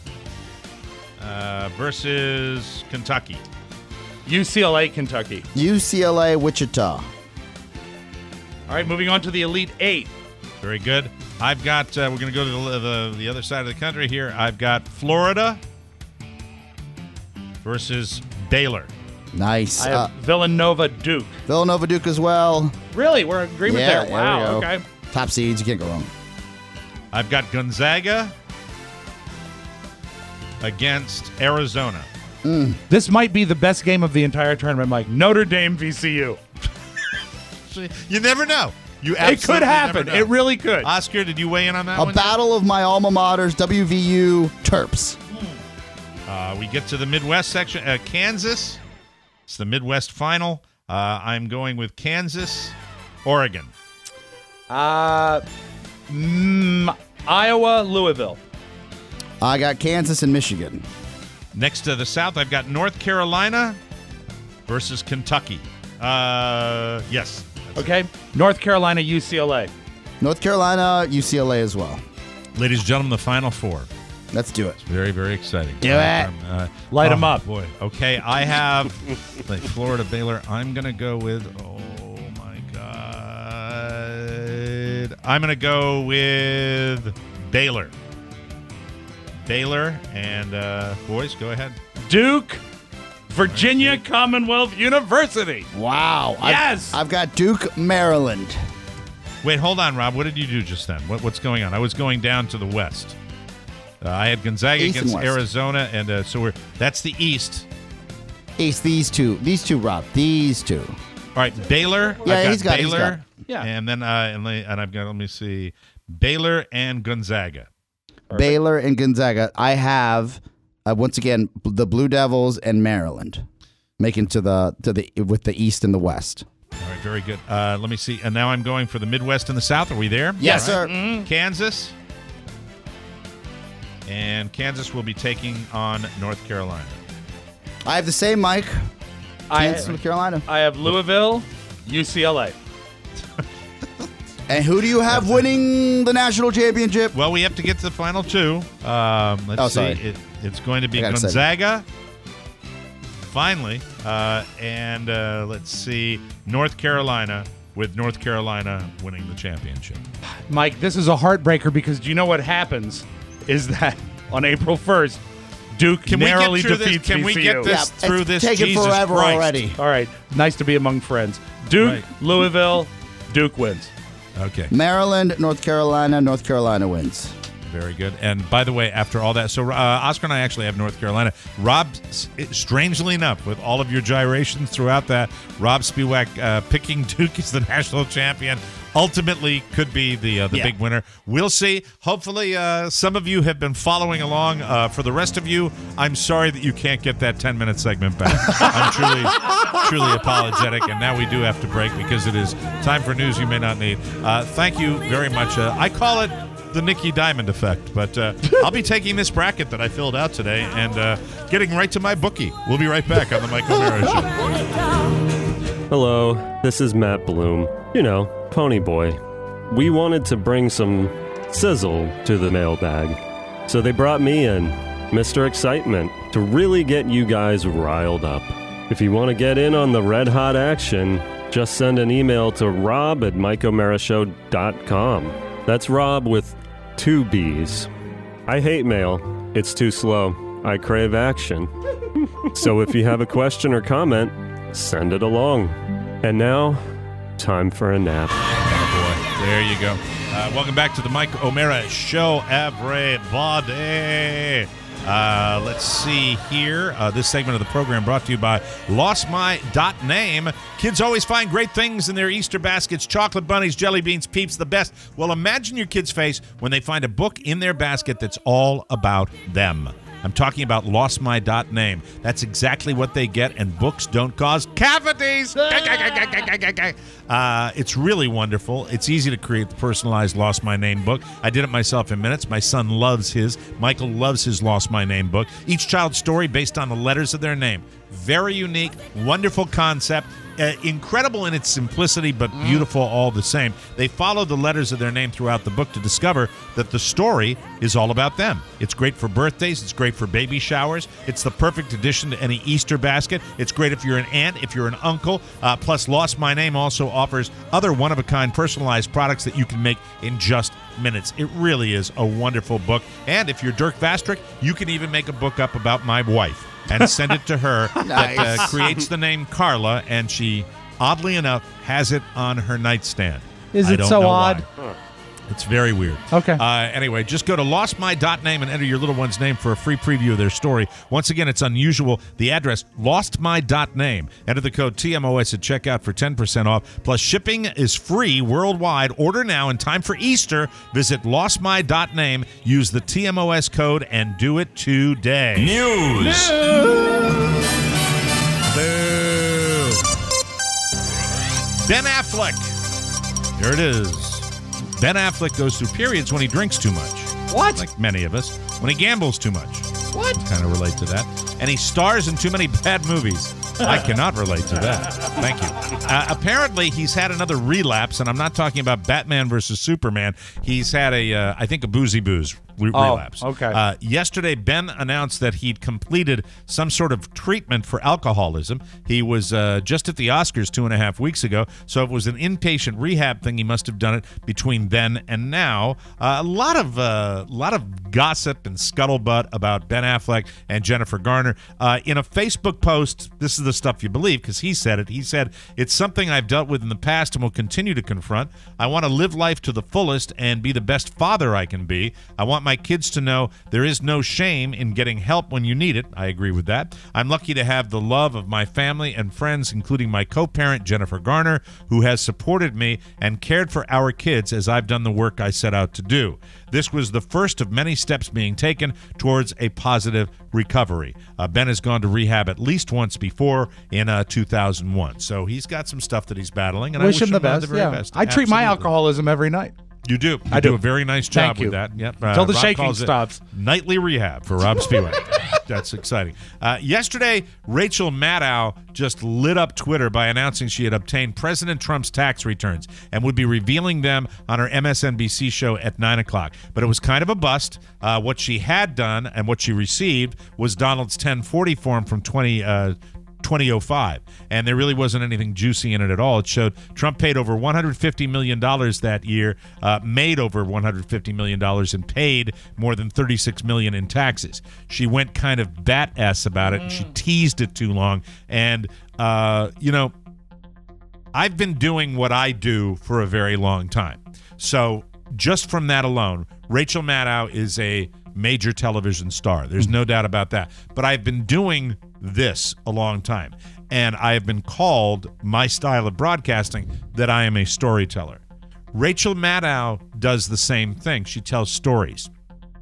uh, versus Kentucky. U C L A, Kentucky. U C L A, Wichita. All right, moving on to the Elite Eight. Very good. I've got, uh, we're going to go to the, the, the other side of the country here. I've got Florida versus Baylor. Nice. I have Uh, Villanova, Duke. Villanova, Duke as well. Really? We're in agreement Yeah, there. Wow. there we go. Okay. Top seeds, you can't go wrong. I've got Gonzaga against Arizona. This might be the best game of the entire tournament, Mike. Notre Dame, V C U. You never know. You It could absolutely happen. never know. It really could. Oscar, did you weigh in on that A one? battle of my alma maters, W V U Terps. Uh, we get to the Midwest section. Uh, Kansas. It's the Midwest final. Uh, I'm going with Kansas, Oregon. Uh, mm, Iowa, Louisville. I got Kansas and Michigan. Next to the South, I've got North Carolina versus Kentucky. Uh, yes. Okay. North Carolina, U C L A. North Carolina, U C L A as well. Ladies and gentlemen, the Final Four. Let's do it. It's very, very exciting. Do Uh, it. Uh, Light 'em oh, up. Boy. Okay, I have like Florida, Baylor. I'm going to go with, oh, my God. I'm going to go with Baylor. Baylor and, uh, boys, go ahead. Duke, Virginia Commonwealth University. Wow. I've- Yes. I've, got Duke, Maryland. Wait, hold on, Rob. What did you do just then? What, what's going on? I was going down to the west. Uh, I had Gonzaga East and against west. Arizona, and uh, so we're that's the East. Ace, these two. These two, Rob. These two. All right, Baylor. Yeah, I've got he's got it, he's Baylor. got it. Yeah. and then uh, and, le- and I've got let me see, Baylor and Gonzaga. Baylor and Gonzaga. I have Uh, once again, the Blue Devils and Maryland making to the to the with the East and the West. All right, very good. Uh, let me see. And now I'm going for the Midwest and the South. Are we there? Yes, All right. sir. Mm-hmm. Kansas. And Kansas will be taking on North Carolina. I have the same, Mike. Kansas, I, North Carolina. I have Louisville, U C L A. And who do you have winning the national championship? Well, we have to get to the final two. Um, let's Oh, see. sorry. It, it's going to be I got excited. Gonzaga, finally, uh, and uh, let's see, North Carolina, with North Carolina winning the championship. Mike, this is a heartbreaker because do you know what happens? Is that on April first, Duke Can we get narrowly through this? defeats Can we V C get U. this Yeah, through it's this? taken Jesus forever Christ. already. All right, nice to be among friends. Duke, Right. Louisville, Duke wins. Okay. Maryland, North Carolina, North Carolina wins. Very good. And by the way, after all that, so uh, Oscar and I actually have North Carolina. Rob, strangely enough, with all of your gyrations throughout that, Rob Spiewak uh, picking Duke as the national champion ultimately could be the uh, the Yeah. big winner. We'll see. Hopefully, uh, some of you have been following along. Uh, for the rest of you, I'm sorry that you can't get that ten-minute segment back. I'm truly, truly apologetic. And now we do have to break because it is time for news you may not need. Uh, thank you very much. Uh, I call it the Nicky Diamond effect, but uh, I'll be taking this bracket that I filled out today and uh, getting right to my bookie. We'll be right back on the Mike O'Mara Show. Hello, this is Matt Bloom. You know, Pony Boy. We wanted to bring some sizzle to the mailbag, so they brought me in, Mister Excitement, to really get you guys riled up. If you want to get in on the red-hot action, just send an email to rob at mike o'mara show dot com. That's Rob with two B's. I hate mail. It's too slow. I crave action. So if you have a question or comment, send it along. And now, time for a nap. Oh boy, there you go. Uh, welcome back to the Mike O'Mara Show, everybody. Uh, let's see here. Uh, this segment of the program brought to you by Lost My Dot Name. Kids always find great things in their Easter baskets. Chocolate bunnies, jelly beans, Peeps, the best. Well, imagine your kid's face when they find a book in their basket that's all about them. I'm talking about Lost My Dot Name. That's exactly what they get, and books don't cause cavities. Uh, it's really wonderful. It's easy to create the personalized Lost My Name book. I did it myself in minutes. My son loves his. Michael loves his Lost My Name book. Each child's story based on the letters of their name. Very unique, wonderful concept. Uh, incredible in its simplicity, but beautiful all the same. They follow the letters of their name throughout the book to discover that the story is all about them. It's great for birthdays. It's great for baby showers. It's the perfect addition to any Easter basket. It's great if you're an aunt, if you're an uncle. Uh, plus, Lost My Name also offers other one-of-a-kind personalized products that you can make in just minutes. It really is a wonderful book. And if you're Dirk Vastrick, you can even make a book up about my wife and send it to her. That uh, Nice. creates the name Carla, and she, oddly enough, has it on her nightstand. Is I it don't so know odd? why. It's very weird. Okay. Uh, anyway, just go to lost my dot name and enter your little one's name for a free preview of their story. Once again, it's unusual. The address, lost my dot name. Enter the code T M O S at checkout for ten percent off. Plus, shipping is free worldwide. Order now in time for Easter. Visit lost my dot name. Use the T M O S code and do it today. News. Boo. Ben Affleck. Here it is. Ben Affleck goes through periods when he drinks too much. What? Like many of us. When he gambles too much. What? Kind of relate to that. And he stars in too many bad movies. I cannot relate to that. Thank you. Uh, apparently, he's had another relapse, and I'm not talking about Batman versus Superman. He's had a, uh, I think, a boozy booze re- Oh, relapse. okay. Uh, yesterday, Ben announced that he'd completed some sort of treatment for alcoholism. He was uh, just at the Oscars two and a half weeks ago, so it was an inpatient rehab thing. He must have done it between then and now. Uh, a lot of uh, lot of gossip and scuttlebutt about Ben Affleck and Jennifer Garner. Uh, in a Facebook post, this is the stuff you believe because he said it. He said, "It's something I've dealt with in the past and will continue to confront. I want to live life to the fullest and be the best father I can be. I want my my kids to know there is no shame in getting help when you need it. I agree with that. I'm lucky to have the love of my family and friends, including my co-parent, Jennifer Garner, who has supported me and cared for our kids as I've done the work I set out to do. This was the first of many steps being taken towards a positive recovery. Uh, Ben has gone to rehab at least once before in uh, two thousand one. So he's got some stuff that he's battling, and wish, I wish him the him uh, best. the very yeah. best. I treat my Absolutely. alcoholism every night. You do. You I do. do. a very nice job Thank you. with that. Yep. Until the Rob shaking calls it stops. Nightly rehab for Rob Spiewak. That's exciting. Uh, yesterday, Rachel Maddow just lit up Twitter by announcing she had obtained President Trump's tax returns and would be revealing them on her M S N B C show at nine o'clock. But it was kind of a bust. Uh, what she had done and what she received was Donald's ten forty form from twenty uh, twenty oh five, and there really wasn't anything juicy in it at all. It showed Trump paid over one hundred fifty million dollars that year, uh, made over one hundred fifty million dollars, and paid more than thirty-six million dollars in taxes. She went kind of bat-ass about it, and she teased it too long. And, uh, you know, I've been doing what I do for a very long time. So just from that alone, Rachel Maddow is a major television star. There's no doubt about that. But I've been doing this a long time, and I have been called, my style of broadcasting, that I am a storyteller. Rachel Maddow does the same thing. She tells stories.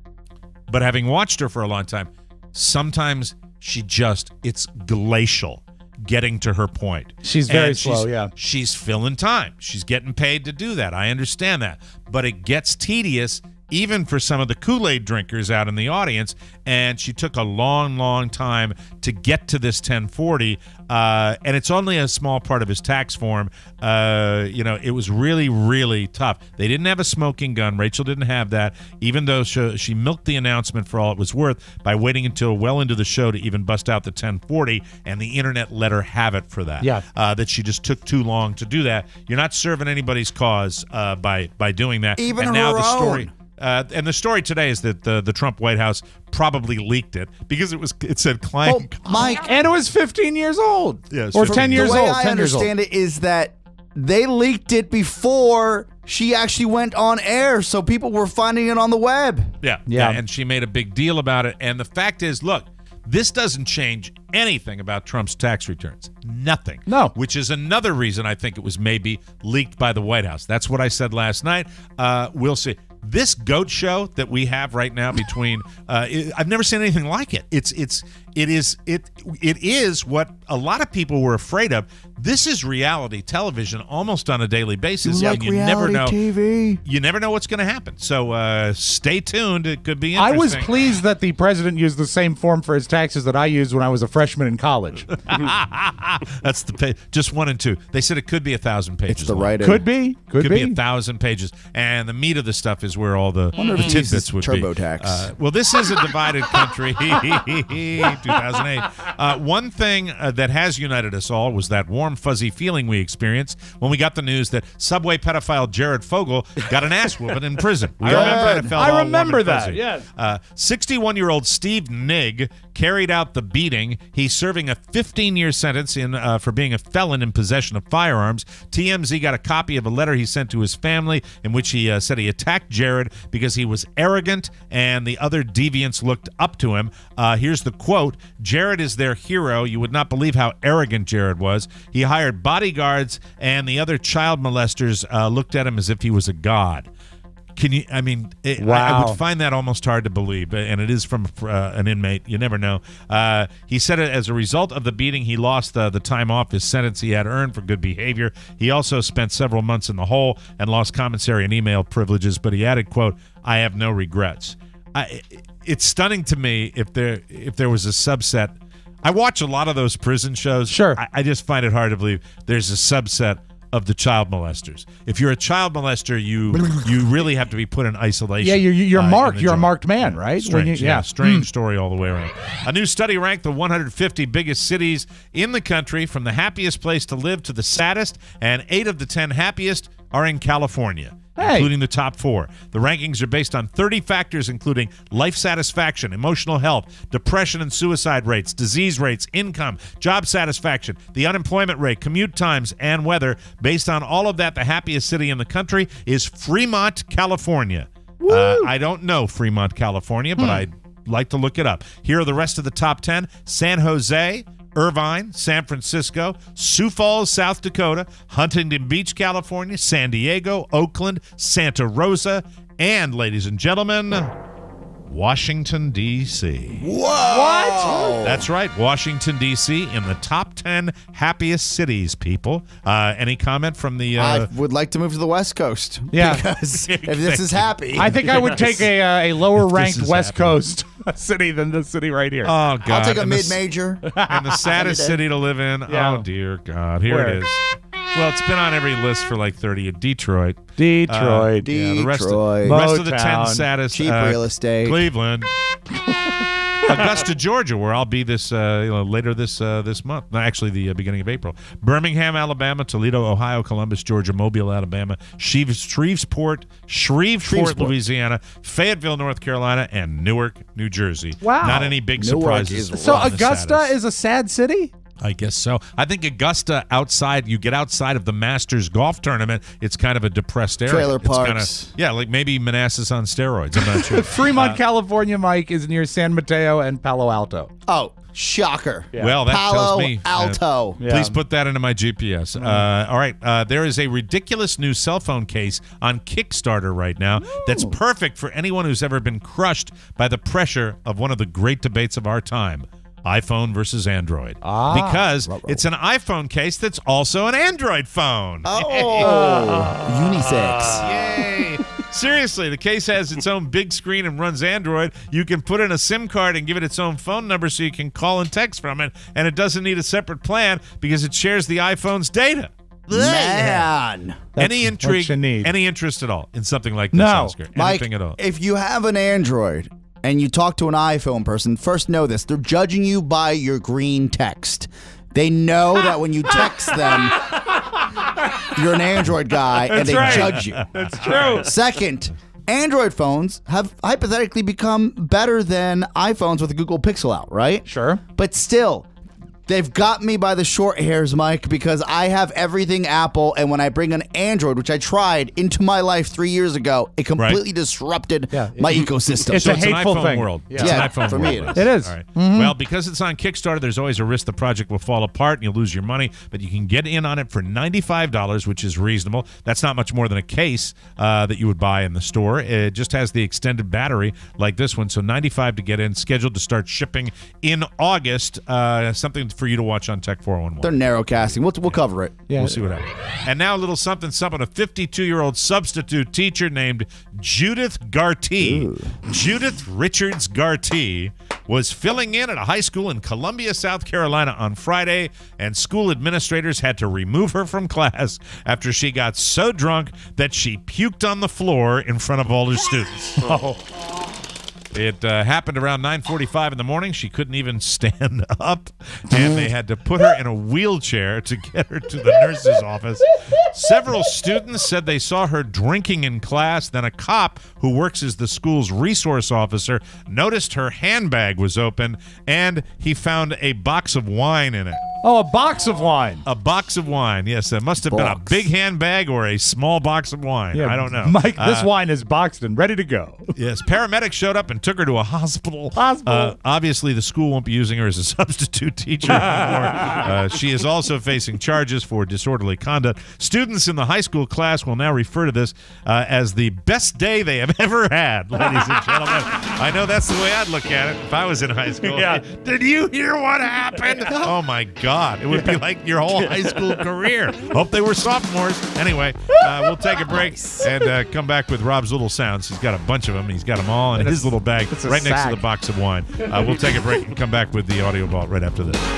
But having watched her for a long time, sometimes she just, it's glacial getting to her point. She's very And slow, she's, yeah. She's filling time. She's getting paid to do that. I understand that. But it gets tedious even for some of the Kool-Aid drinkers out in the audience, and she took a long, long time to get to this ten forty, uh, and it's only a small part of his tax form. Uh, you know, it was really, really tough. They didn't have a smoking gun. Rachel didn't have that, even though she, she milked the announcement for all it was worth by waiting until well into the show to even bust out the ten forty, and the internet let her have it for that. Yeah. Uh, that she just took too long to do that. You're not serving anybody's cause uh, by, by doing that. Even and now her the story. own. Uh, and the story today is that the, the Trump White House probably leaked it because it was it said client. Well, Mike, and it was fifteen years old. Yeah, or sure. ten years the way old. I ten years old. understand it is that they leaked it before she actually went on air, so people were finding it on the web. Yeah, Yeah. And she made a big deal about it. And the fact is, look, this doesn't change anything about Trump's tax returns. Nothing. No. Which is another reason I think it was maybe leaked by the White House. That's what I said last night. Uh, we'll see. This goat show that we have right now between uh, it, I've never seen anything like it. It's it's it is it it is what a lot of people were afraid of. This is reality television almost on a daily basis, You and like you never reality know. T V? You never know what's going to happen. So uh, stay tuned. It could be I interesting. was pleased that the president used the same form for his taxes that I used when I was a freshman in college. That's the pa- just one and two. They said it could be a thousand pages. It's the long. right Could be. Could, Could be. be a thousand pages, and the meat of the stuff is where all the, Wonder if the he uses tidbits would TurboTax. be. Uh, well, this is a divided country. two thousand eight. Uh, one thing uh, that has united us all was that warm, fuzzy feeling we experienced when we got the news that Subway pedophile Jared Fogle got an ass whooping in prison. I remember that. It felt I all warm remember and that, fuzzy. yes. Uh, sixty-one-year-old Steve Nigg carried out the beating. He's serving a fifteen-year sentence in uh, for being a felon in possession of firearms. T M Z got a copy of a letter he sent to his family in which he uh, said he attacked Jared because he was arrogant and the other deviants looked up to him. Uh, here's the quote: Jared is their hero. You would not believe how arrogant Jared was. He hired bodyguards, and the other child molesters uh, looked at him as if he was a god. Can you? I mean, it, I, I Wow. would find that almost hard to believe, and it is from uh, an inmate. You never know. Uh, he said it as a result of the beating, he lost the, the time off his sentence he had earned for good behavior. He also spent several months in the hole and lost commissary and email privileges. But he added, "quote I have no regrets." I, it's stunning to me if there if there was a subset. I watch a lot of those prison shows. Sure. I, I just find it hard to believe there's a subset of the child molesters. If you're a child molester, you you really have to be put in isolation. Yeah, you're, you're uh, in marked. the You're a jail. marked man, right? Strange, When you- yeah, yeah. strange Mm. story all the way around. A new study ranked the one hundred fifty biggest cities in the country from the happiest place to live to the saddest, and eight of the ten happiest are in California. Hey. Including the top four. The rankings are based on thirty factors, including life satisfaction, emotional health, depression and suicide rates, disease rates, income, job satisfaction, the unemployment rate, commute times, and weather. Based on all of that, the happiest city in the country is Fremont, California. Uh, I don't know Fremont, California, but I'd like to look it up. Here are the rest of the top ten. San Jose, Irvine, San Francisco, Sioux Falls, South Dakota, Huntington Beach, California, San Diego, Oakland, Santa Rosa, and, ladies and gentlemen, Washington, D C Whoa! What? That's right, Washington, D C in the top ten happiest cities, people. Uh, any comment from the... Uh, I would like to move to the West Coast. Yeah. Because if this is happy. I think I would take a, uh, a lower-ranked is West happy. Coast city than the city right here. Oh, God. I'll take a And the s- mid-major. And the saddest city to live in. Yeah. Oh, dear God. Here Where? it is. Well, it's been on every list for like thirty. Detroit. Detroit. Uh, yeah, the rest of, Detroit. rest of the ten Motown. saddest. Cheap uh, real estate. Cleveland. Augusta, Georgia, where I'll be this uh, you know, later this uh, this month. No, actually, the uh, beginning of April. Birmingham, Alabama. Toledo, Ohio. Columbus, Georgia. Mobile, Alabama. Shreve- Shreveport, Shreveport, Shreveport. Louisiana. Fayetteville, North Carolina, and Newark, New Jersey. Wow. Not any big Newark surprises. is So on the Augusta saddest. is a sad city? I guess so. I think Augusta, outside, you get outside of the Masters golf tournament, it's kind of a depressed area. Trailer It's parks. Kinda, yeah, like maybe Manassas on steroids. I'm not sure. Fremont, California, Mike, is near San Mateo and Palo Alto. Oh, shocker. Well, that Palo tells me. uh, Alto. Yeah. Please put that into my G P S. Uh, all right. Uh, there is a ridiculous new cell phone case on Kickstarter right now that's perfect for anyone who's ever been crushed by the pressure of one of the great debates of our time. iPhone versus Android. Ah. Because it's an iPhone case that's also an Android phone. Oh, unisex. Yay! Seriously, the case has its own big screen and runs Android. You can put in a SIM card and give it its own phone number so you can call and text from it, and it doesn't need a separate plan because it shares the iPhone's data. Man. Any That's intrigue, what you need. any interest at all in something like this, No. Oscar? Mike, Anything at all? if you have an Android and you talk to an iPhone person, first know this. They're judging you by your green text. They know that when you text them, you're an Android guy, and That's they right. judge you. That's true. Second, Android phones have hypothetically become better than iPhones with the Google Pixel out, right? Sure. But still, they've got me by the short hairs, Mike, because I have everything Apple, and when I bring an Android, which I tried, into my life three years ago, it completely disrupted Yeah. my ecosystem. It's So a it's an hateful iPhone thing. world. Yeah. It's Yeah, an iPhone for me world. it is. It is. All right. Mhm. Well, because it's on Kickstarter, there's always a risk the project will fall apart and you'll lose your money, but you can get in on it for ninety-five dollars, which is reasonable. That's not much more than a case uh, that you would buy in the store. It just has the extended battery like this one, so ninety-five dollars to get in, scheduled to start shipping in August. Uh, something for you to watch on Tech four one one. They're narrow casting. We'll, we'll cover it. Yeah. We'll see what happens. And now a little something, something. A fifty-two-year-old substitute teacher named Judith Gartee. Judith Richards Gartee was filling in at a high school in Columbia, South Carolina on Friday, and school administrators had to remove her from class after she got so drunk that she puked on the floor in front of all her students. Oh. It uh, happened around nine forty-five in the morning. She couldn't even stand up, and they had to put her in a wheelchair to get her to the nurse's office. Several students said they saw her drinking in class. Then a cop who works as the school's resource officer noticed her handbag was open, and he found a box of wine in it. Oh, a box of wine. A box of wine. Yes, it must have been a Box. big handbag or a small box of wine. I don't know. Mike, this Uh, wine is boxed and ready to go. Yes, paramedics showed up and took her to a hospital. Hospital. Uh, obviously, the school won't be using her as a substitute teacher anymore. Uh, she is also facing charges for disorderly conduct. Students in the high school class will now refer to this uh, as the best day they have ever had, ladies and gentlemen. I know that's the way I'd look at it if I was in high school. Yeah. Did you hear what happened? Oh, my God. It would be like your whole high school career. Hope they were sophomores. Anyway, uh, we'll take a break and uh, come back with Rob's little sounds. He's got a bunch of them. He's got them all in his little bag it's a right next to sack. the box of wine. Uh, we'll take a break and come back with the audio vault right after this.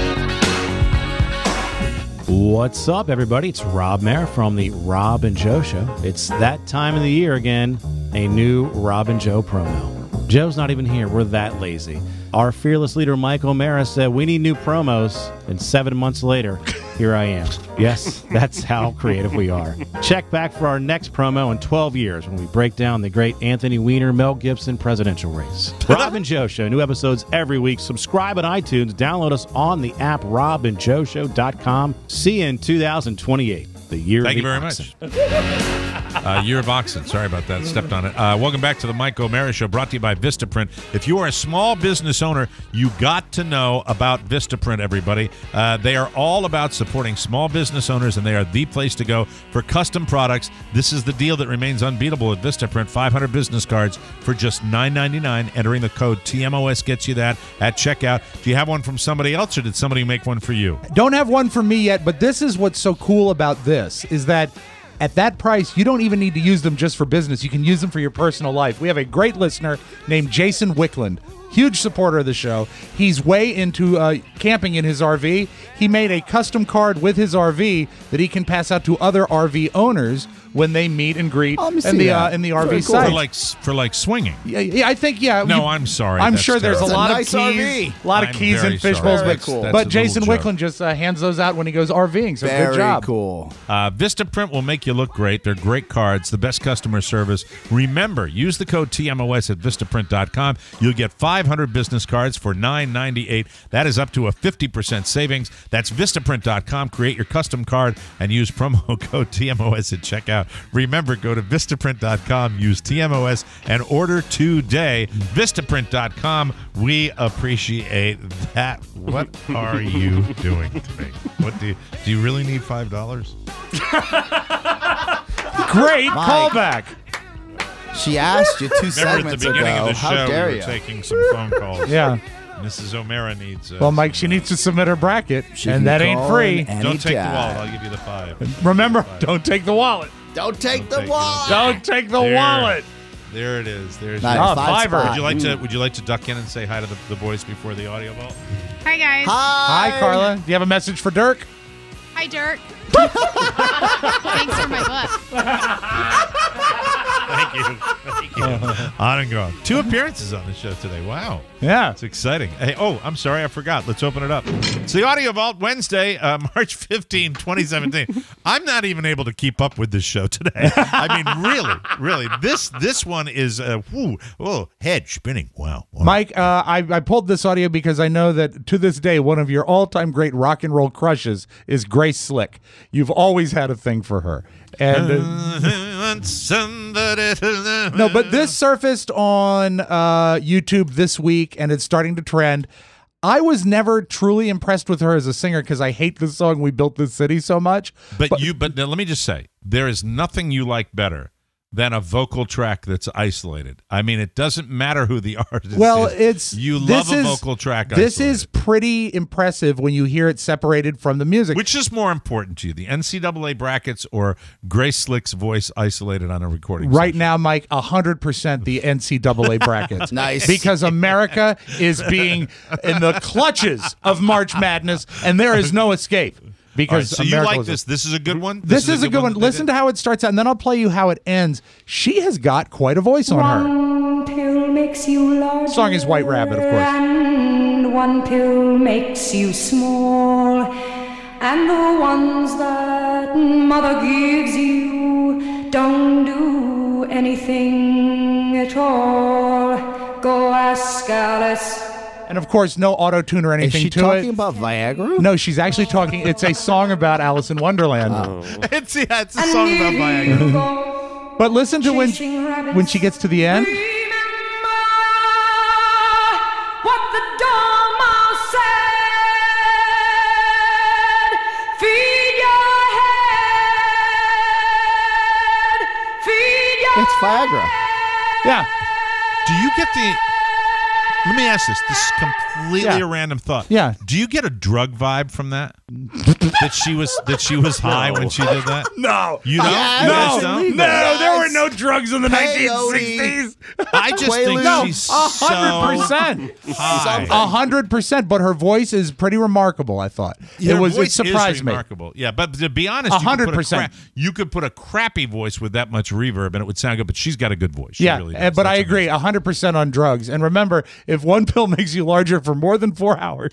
What's up, everybody? It's Rob Mayer from the Rob and Joe Show. It's that time of the year again, a new Rob and Joe promo. Joe's not even here. We're that lazy. Our fearless leader, Mike O'Mara, said we need new promos, and seven months later, here I am. Yes, that's how creative we are. Check back for our next promo in twelve years when we break down the great Anthony Weiner, Mel Gibson presidential race. Rob and Joe Show, new episodes every week. Subscribe on iTunes. Download us on the app rob and joe show dot com. See you in two thousand twenty-eight, the year Thank of you the very oxen. much. Uh, year of oxen. Sorry about that. Stepped on it. Uh, welcome back to the Mike O'Mara Show, brought to you by Vistaprint. If you are a small business owner, you got to know about Vistaprint, everybody. Uh, they are all about supporting small business owners, and they are the place to go for custom products. This is the deal that remains unbeatable at Vistaprint. five hundred business cards for just nine ninety-nine. Entering the code T M O S gets you that at checkout. Do you have one from somebody else, or did somebody make one for you? Don't have one for me yet, but this is what's so cool about this, is that at that price, you don't even need to use them just for business. You can use them for your personal life. We have a great listener named Jason Wickland, huge supporter of the show. He's way into uh, camping in his R V. He made a custom card with his R V that he can pass out to other R V owners when they meet and greet Oh, let me in see the that. uh, in the R V Very cool. site. For like for like swinging. Yeah, yeah, I think yeah. No, you- I'm sorry. I'm That's sure there's terrible. a lot That's a of nice keys, R V. a lot of I'm keys very and fish sorry. bowls, Very but, cool. That's but a Jason little joke. Wickland just uh, hands those out when he goes RVing. So Very good job. cool. Uh, Vistaprint will make you look great. They're great cards, the best customer service. Remember, use the code T M O S at Vistaprint dot com. You'll get five hundred business cards for nine ninety-eight. That is up to a fifty percent savings. That's Vistaprint dot com. Create your custom card and use promo code T M O S at checkout. Remember, go to Vistaprint dot com, use T M O S, and order today. Vistaprint dot com. We appreciate that. What are you doing to me? What do you, do you really need five dollars? Great Mike. callback. She asked you two Remember at the segments beginning ago. of the How show, dare we were you? taking some phone calls. Yeah. Missus O'Mara needs. Uh, Well, Mike, she needs to submit her bracket, She and can that ain't call free. in any Don't take time. the wallet. I'll give you the five. Remember, don't take the wallet. Don't take Don't the take wallet. Don't take the There. wallet. There it is. There's. Nice. Oh, Five fiver. spot. Would you like to? Would you like to duck in and say hi to the, the boys before the audio vault? Hi, guys. Hi. Hi, Carla. Do you have a message for Dirk? Hi, Dirk. Thanks for my book. Thank you. Thank you. On and gone. Two appearances on the show today. Wow. Yeah. It's exciting. Hey, oh, I'm sorry. I forgot. Let's open it up. It's the Audio Vault Wednesday, uh, March fifteenth, twenty seventeen. I'm not even able to keep up with this show today. I mean, really, really. This this one is, uh, whoo, oh, head spinning. Wow. wow. Mike, uh, I, I pulled this audio because I know that to this day, one of your all-time great rock and roll crushes is Grace Slick. You've always had a thing for her. And uh, no, but this surfaced on uh, YouTube this week, and it's starting to trend. I was never truly impressed with her as a singer because I hate the song "We Built This City" so much. But, but you, but now let me just say, there is nothing you like better than a vocal track that's isolated. I mean, it doesn't matter who the artist Well, is. it's you this love a is- vocal track. This isolated. is pretty impressive when you hear it separated from the music. Which is more important to you, the N C double A brackets or Grace Slick's voice isolated on a recording? Right now, Mike, one hundred percent the N C double A brackets. Nice. Because America is being in the clutches of March Madness, and there is no escape. Because All right, so America you like was- this? This is a good one. This, is, a good one. that they Listen did? to how it starts out, and then I'll play you how it ends. She has got quite a voice on her. One pill makes you larger. Song is White Rabbit, of course. And one pill makes you small. And the ones that mother gives you don't do anything at all. Go ask Alice. And of course, no auto tune or Is anything she to talking it. about Viagra? No, she's actually talking. It's a song about Alice in Wonderland. it's yeah, it's a song about Viagra. But listen to when when she gets to the end. What the dormouse said. Feed your head. Feed your It's Viagra. Yeah. Do you get the? Let me ask this. This is completely Yeah. a random thought. Yeah. Do you get a drug vibe from that? that she was that she was high when she did that? No. You don't? Yeah, You No, guys don't? no, there were no drugs in the Peyote. nineteen sixties. I just think No, she's A hundred percent. so high. A hundred percent. But her voice is pretty remarkable, I thought. Her it was. It voice surprised is me. remarkable. Yeah, but to be honest, A you could hundred put a percent. cra- You could put a crappy voice with that much reverb, and it would sound good. But she's got a good voice. She Yeah, really uh, does. but I That's agree, a hundred percent on drugs. And remember, if one pill makes you larger for more than four hours,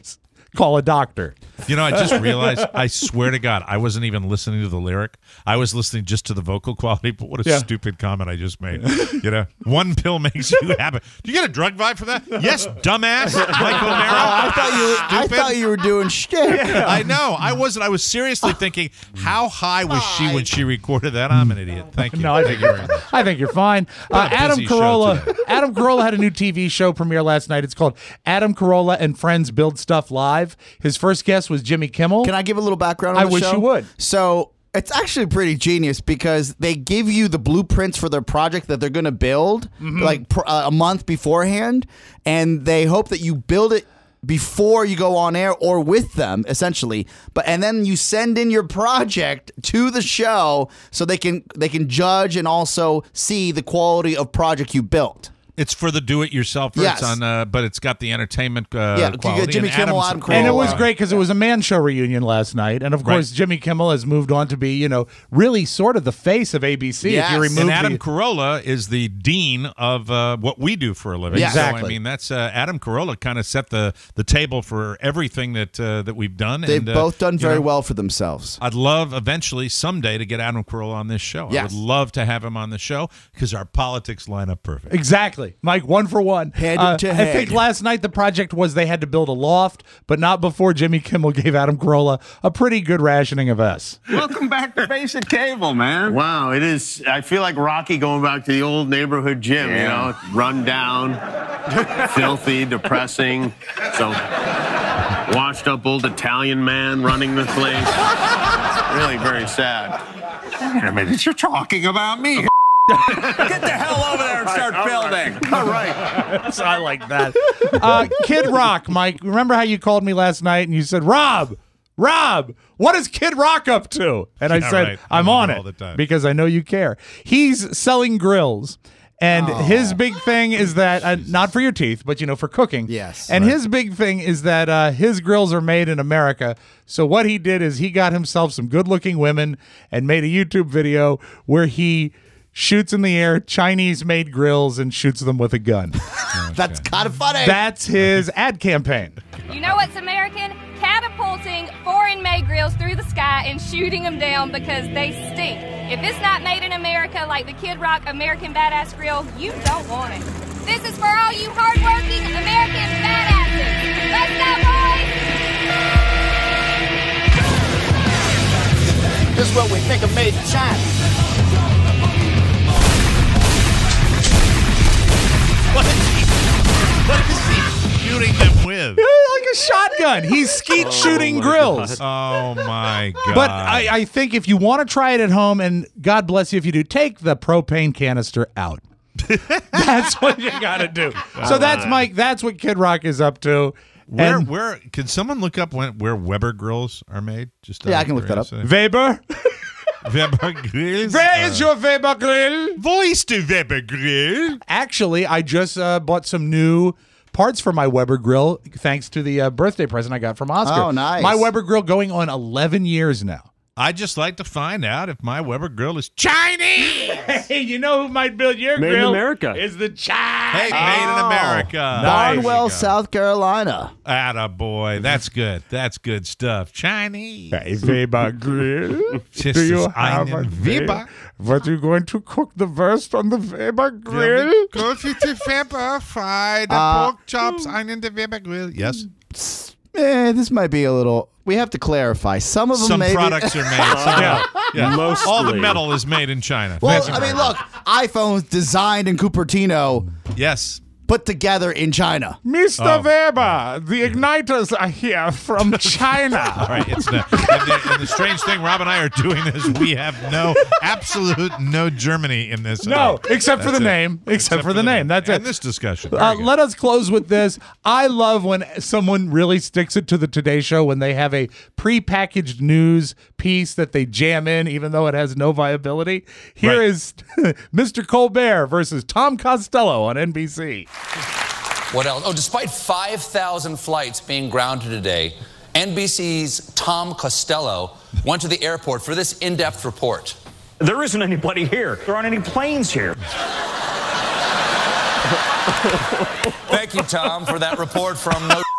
call a doctor. You know, I just realized, I swear to God, I wasn't even listening to the lyric. I was listening just to the vocal quality, but what a Yeah. stupid comment I just made. You know, one pill makes you happy. Do you get a drug vibe for that? Yes, dumbass. Mike O'Mara. I thought you were, I thought you were doing shtick. I know. I wasn't. I was seriously thinking, how high was she when she recorded that? I'm an idiot. Thank you. No, I think Thank you you're, very much. I think you're fine. Uh, What a Adam busy show Carolla. today. Adam Carolla had a new T V show premiere last night. It's called Adam Carolla and Friends Build Stuff Live. His first guest was Jimmy Kimmel. Can I give a little background on I the wish show? you would. So it's actually pretty genius because they give you the blueprints for their project that they're going to build Mhm. like pr- uh, a month beforehand, and they hope that you build it before you go on air or with them essentially, but and then you send in your project to the show so they can they can judge and also see the quality of project you built. It's for the do-it-yourselfer. Yes. It's on, uh, but it's got the entertainment uh, Yeah, you get quality. Jimmy and Kimmel, Adam's- Adam And it was great because it was a man show reunion last night. And of Right. course, Jimmy Kimmel has moved on to be, you know, really sort of the face of A B C. If you remove and Adam the, Carolla is the dean of uh, what we do for a living. Yes. So, Exactly. I mean, that's uh, Adam Carolla kind of set the, the table for everything that uh, that we've done. They've and, uh, both done you very know, well for themselves. I'd love eventually someday to get Adam Carolla on this show. I Yes. would love to have him on the show because our politics line up perfect. Exactly. Mike, one for one. Head Uh, to I head. think last night the project was they had to build a loft, but not before Jimmy Kimmel gave Adam Carolla a pretty good rationing of S. Welcome back to Basic Cable, man. Wow, it is. I feel like Rocky going back to the old neighborhood gym, you know, run down, filthy, depressing. So, washed up old Italian man running the place. Really very sad. Wait a minute, you're talking about me. Get the hell over there and start building. All right. So I like that. Uh, Kid Rock, Mike, remember how you called me last night and you said, Rob, Rob, what is Kid Rock up to? And I Yeah, said, right. I I'm wonder on all the it time. because I know you care. He's selling grills. And his big thing is that, uh, not for your teeth, but, you know, for cooking. Yes. And his big thing is that uh, his grills are made in America. So what he did is he got himself some good-looking women and made a YouTube video where he shoots in the air Chinese-made grills and shoots them with a gun. That's kind of funny. That's his ad campaign. You know what's American? Catapulting foreign-made grills through the sky and shooting them down because they stink. If it's not made in America like the Kid Rock American Badass Grill, you don't want it. This is for all you hardworking American badasses. Let's go, boys! This is what we think of made in China. What is he, what is he shooting them with? Like a shotgun. He's skeet Oh, shooting my grills. Oh, my God. But I, I think if you want to try it at home, and God bless you if you do, take the propane canister out. That's what you got to do. So that's Mike. That's what Kid Rock is up to. Where, And where can someone look up when, where Weber grills are made? Just Yeah, out I of can look that up. curiosity. Weber, Weber grills. where is your Weber grill? Voice to Weber grill. Actually, I just uh, bought some new parts for my Weber grill thanks to the uh, birthday present I got from Oscar. Oh, nice. My Weber grill going on eleven years now. I'd just like to find out if my Weber grill is Chinese. Hey, you know who might build your Made in grill? America. Is the Chinese. Hey, made in America. Barnwell, South Carolina. Attaboy. That's good. That's good stuff. Chinese. Hey, Weber grill. Just Do you as have a einen Weber? Weber. What are you going to cook the worst on the Weber grill? Go to the Weber, fry the Uh, pork chops on the Weber grill. Yes. Eh, this might be a little. We have to clarify. Some of them Some maybe. products are made. Some, Yeah. yeah. Mostly. All the metal is made in China. Well, Fancy I mean, America. look, iPhones designed in Cupertino, Yes. put together in China. Mister Oh. Weber, the igniters are here from China. All right, it's no, and, the, and the strange thing, Rob and I are doing this. We have no absolute no Germany in this. at No, all. except for That's the it. name. Except for the name. That's and it. this discussion. Very Uh, good. let us close with this. I love when someone really sticks it to the Today Show when they have a prepackaged news piece that they jam in, even though it has no viability. Here Right. is Mister Colbert versus Tom Costello on N B C. What else? Oh, despite five thousand flights being grounded today, N B C's Tom Costello went to the airport for this in-depth report. There isn't anybody here. There aren't any planes here. Thank you, Tom, for that report from No.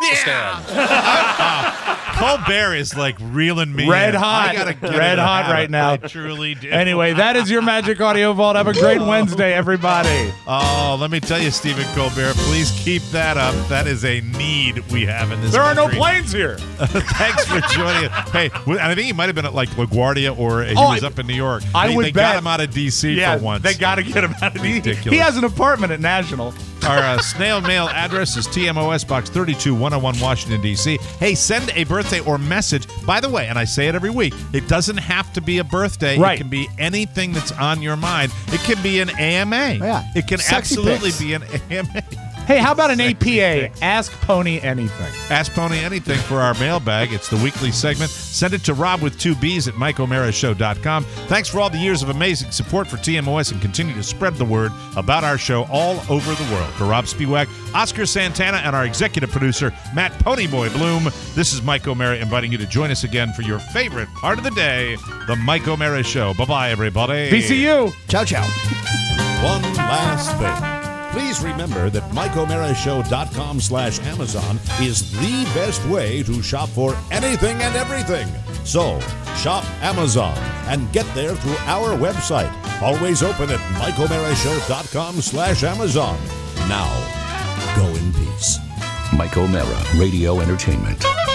yeah. uh, Colbert is like reeling me Red in. hot. I gotta get Red in the hot habit. right now. I truly do. Anyway, that is your Magic Audio Vault. Have a great Wednesday, everybody. Oh, let me tell you, Stephen Colbert, please keep that up. That is a need we have in this There are no country. planes here. Thanks for joining us. Hey, and I think he might have been at like LaGuardia or he Oh, was I- up in New York. I they, would they bet. got him out of D C Yeah, for once. they got to get him out of D C. Ridiculous. He has an apartment at National. Our uh, snail mail address is T M O S Box thirty-two, one oh one, Washington, D C. Hey, send a birthday or message. By the way, and I say it every week, it doesn't have to be a birthday. Right. It can be anything that's on your mind. It can be an A M A. Yeah. It can Sexy absolutely pics. be an A M A. Hey, how about an A P A? Ask Pony anything. Ask Pony anything for our mailbag. It's the weekly segment. Send it to Rob with two B's at Mike O'Mara Show dot com. Thanks for all the years of amazing support for T M O S and continue to spread the word about our show all over the world. For Rob Spiewak, Oscar Santana, and our executive producer, Matt Ponyboy Bloom, this is Mike O'Mara inviting you to join us again for your favorite part of the day, the Mike O'Mara Show. Bye-bye, everybody. V C U. Ciao, ciao. One last thing. Please remember that Mike O'Mara Show dot com slash Amazon is the best way to shop for anything and everything. So, shop Amazon and get there through our website. Always open at Mike O'Mara Show dot com slash Amazon. Now, go in peace. Mike O'Mara, Radio Entertainment.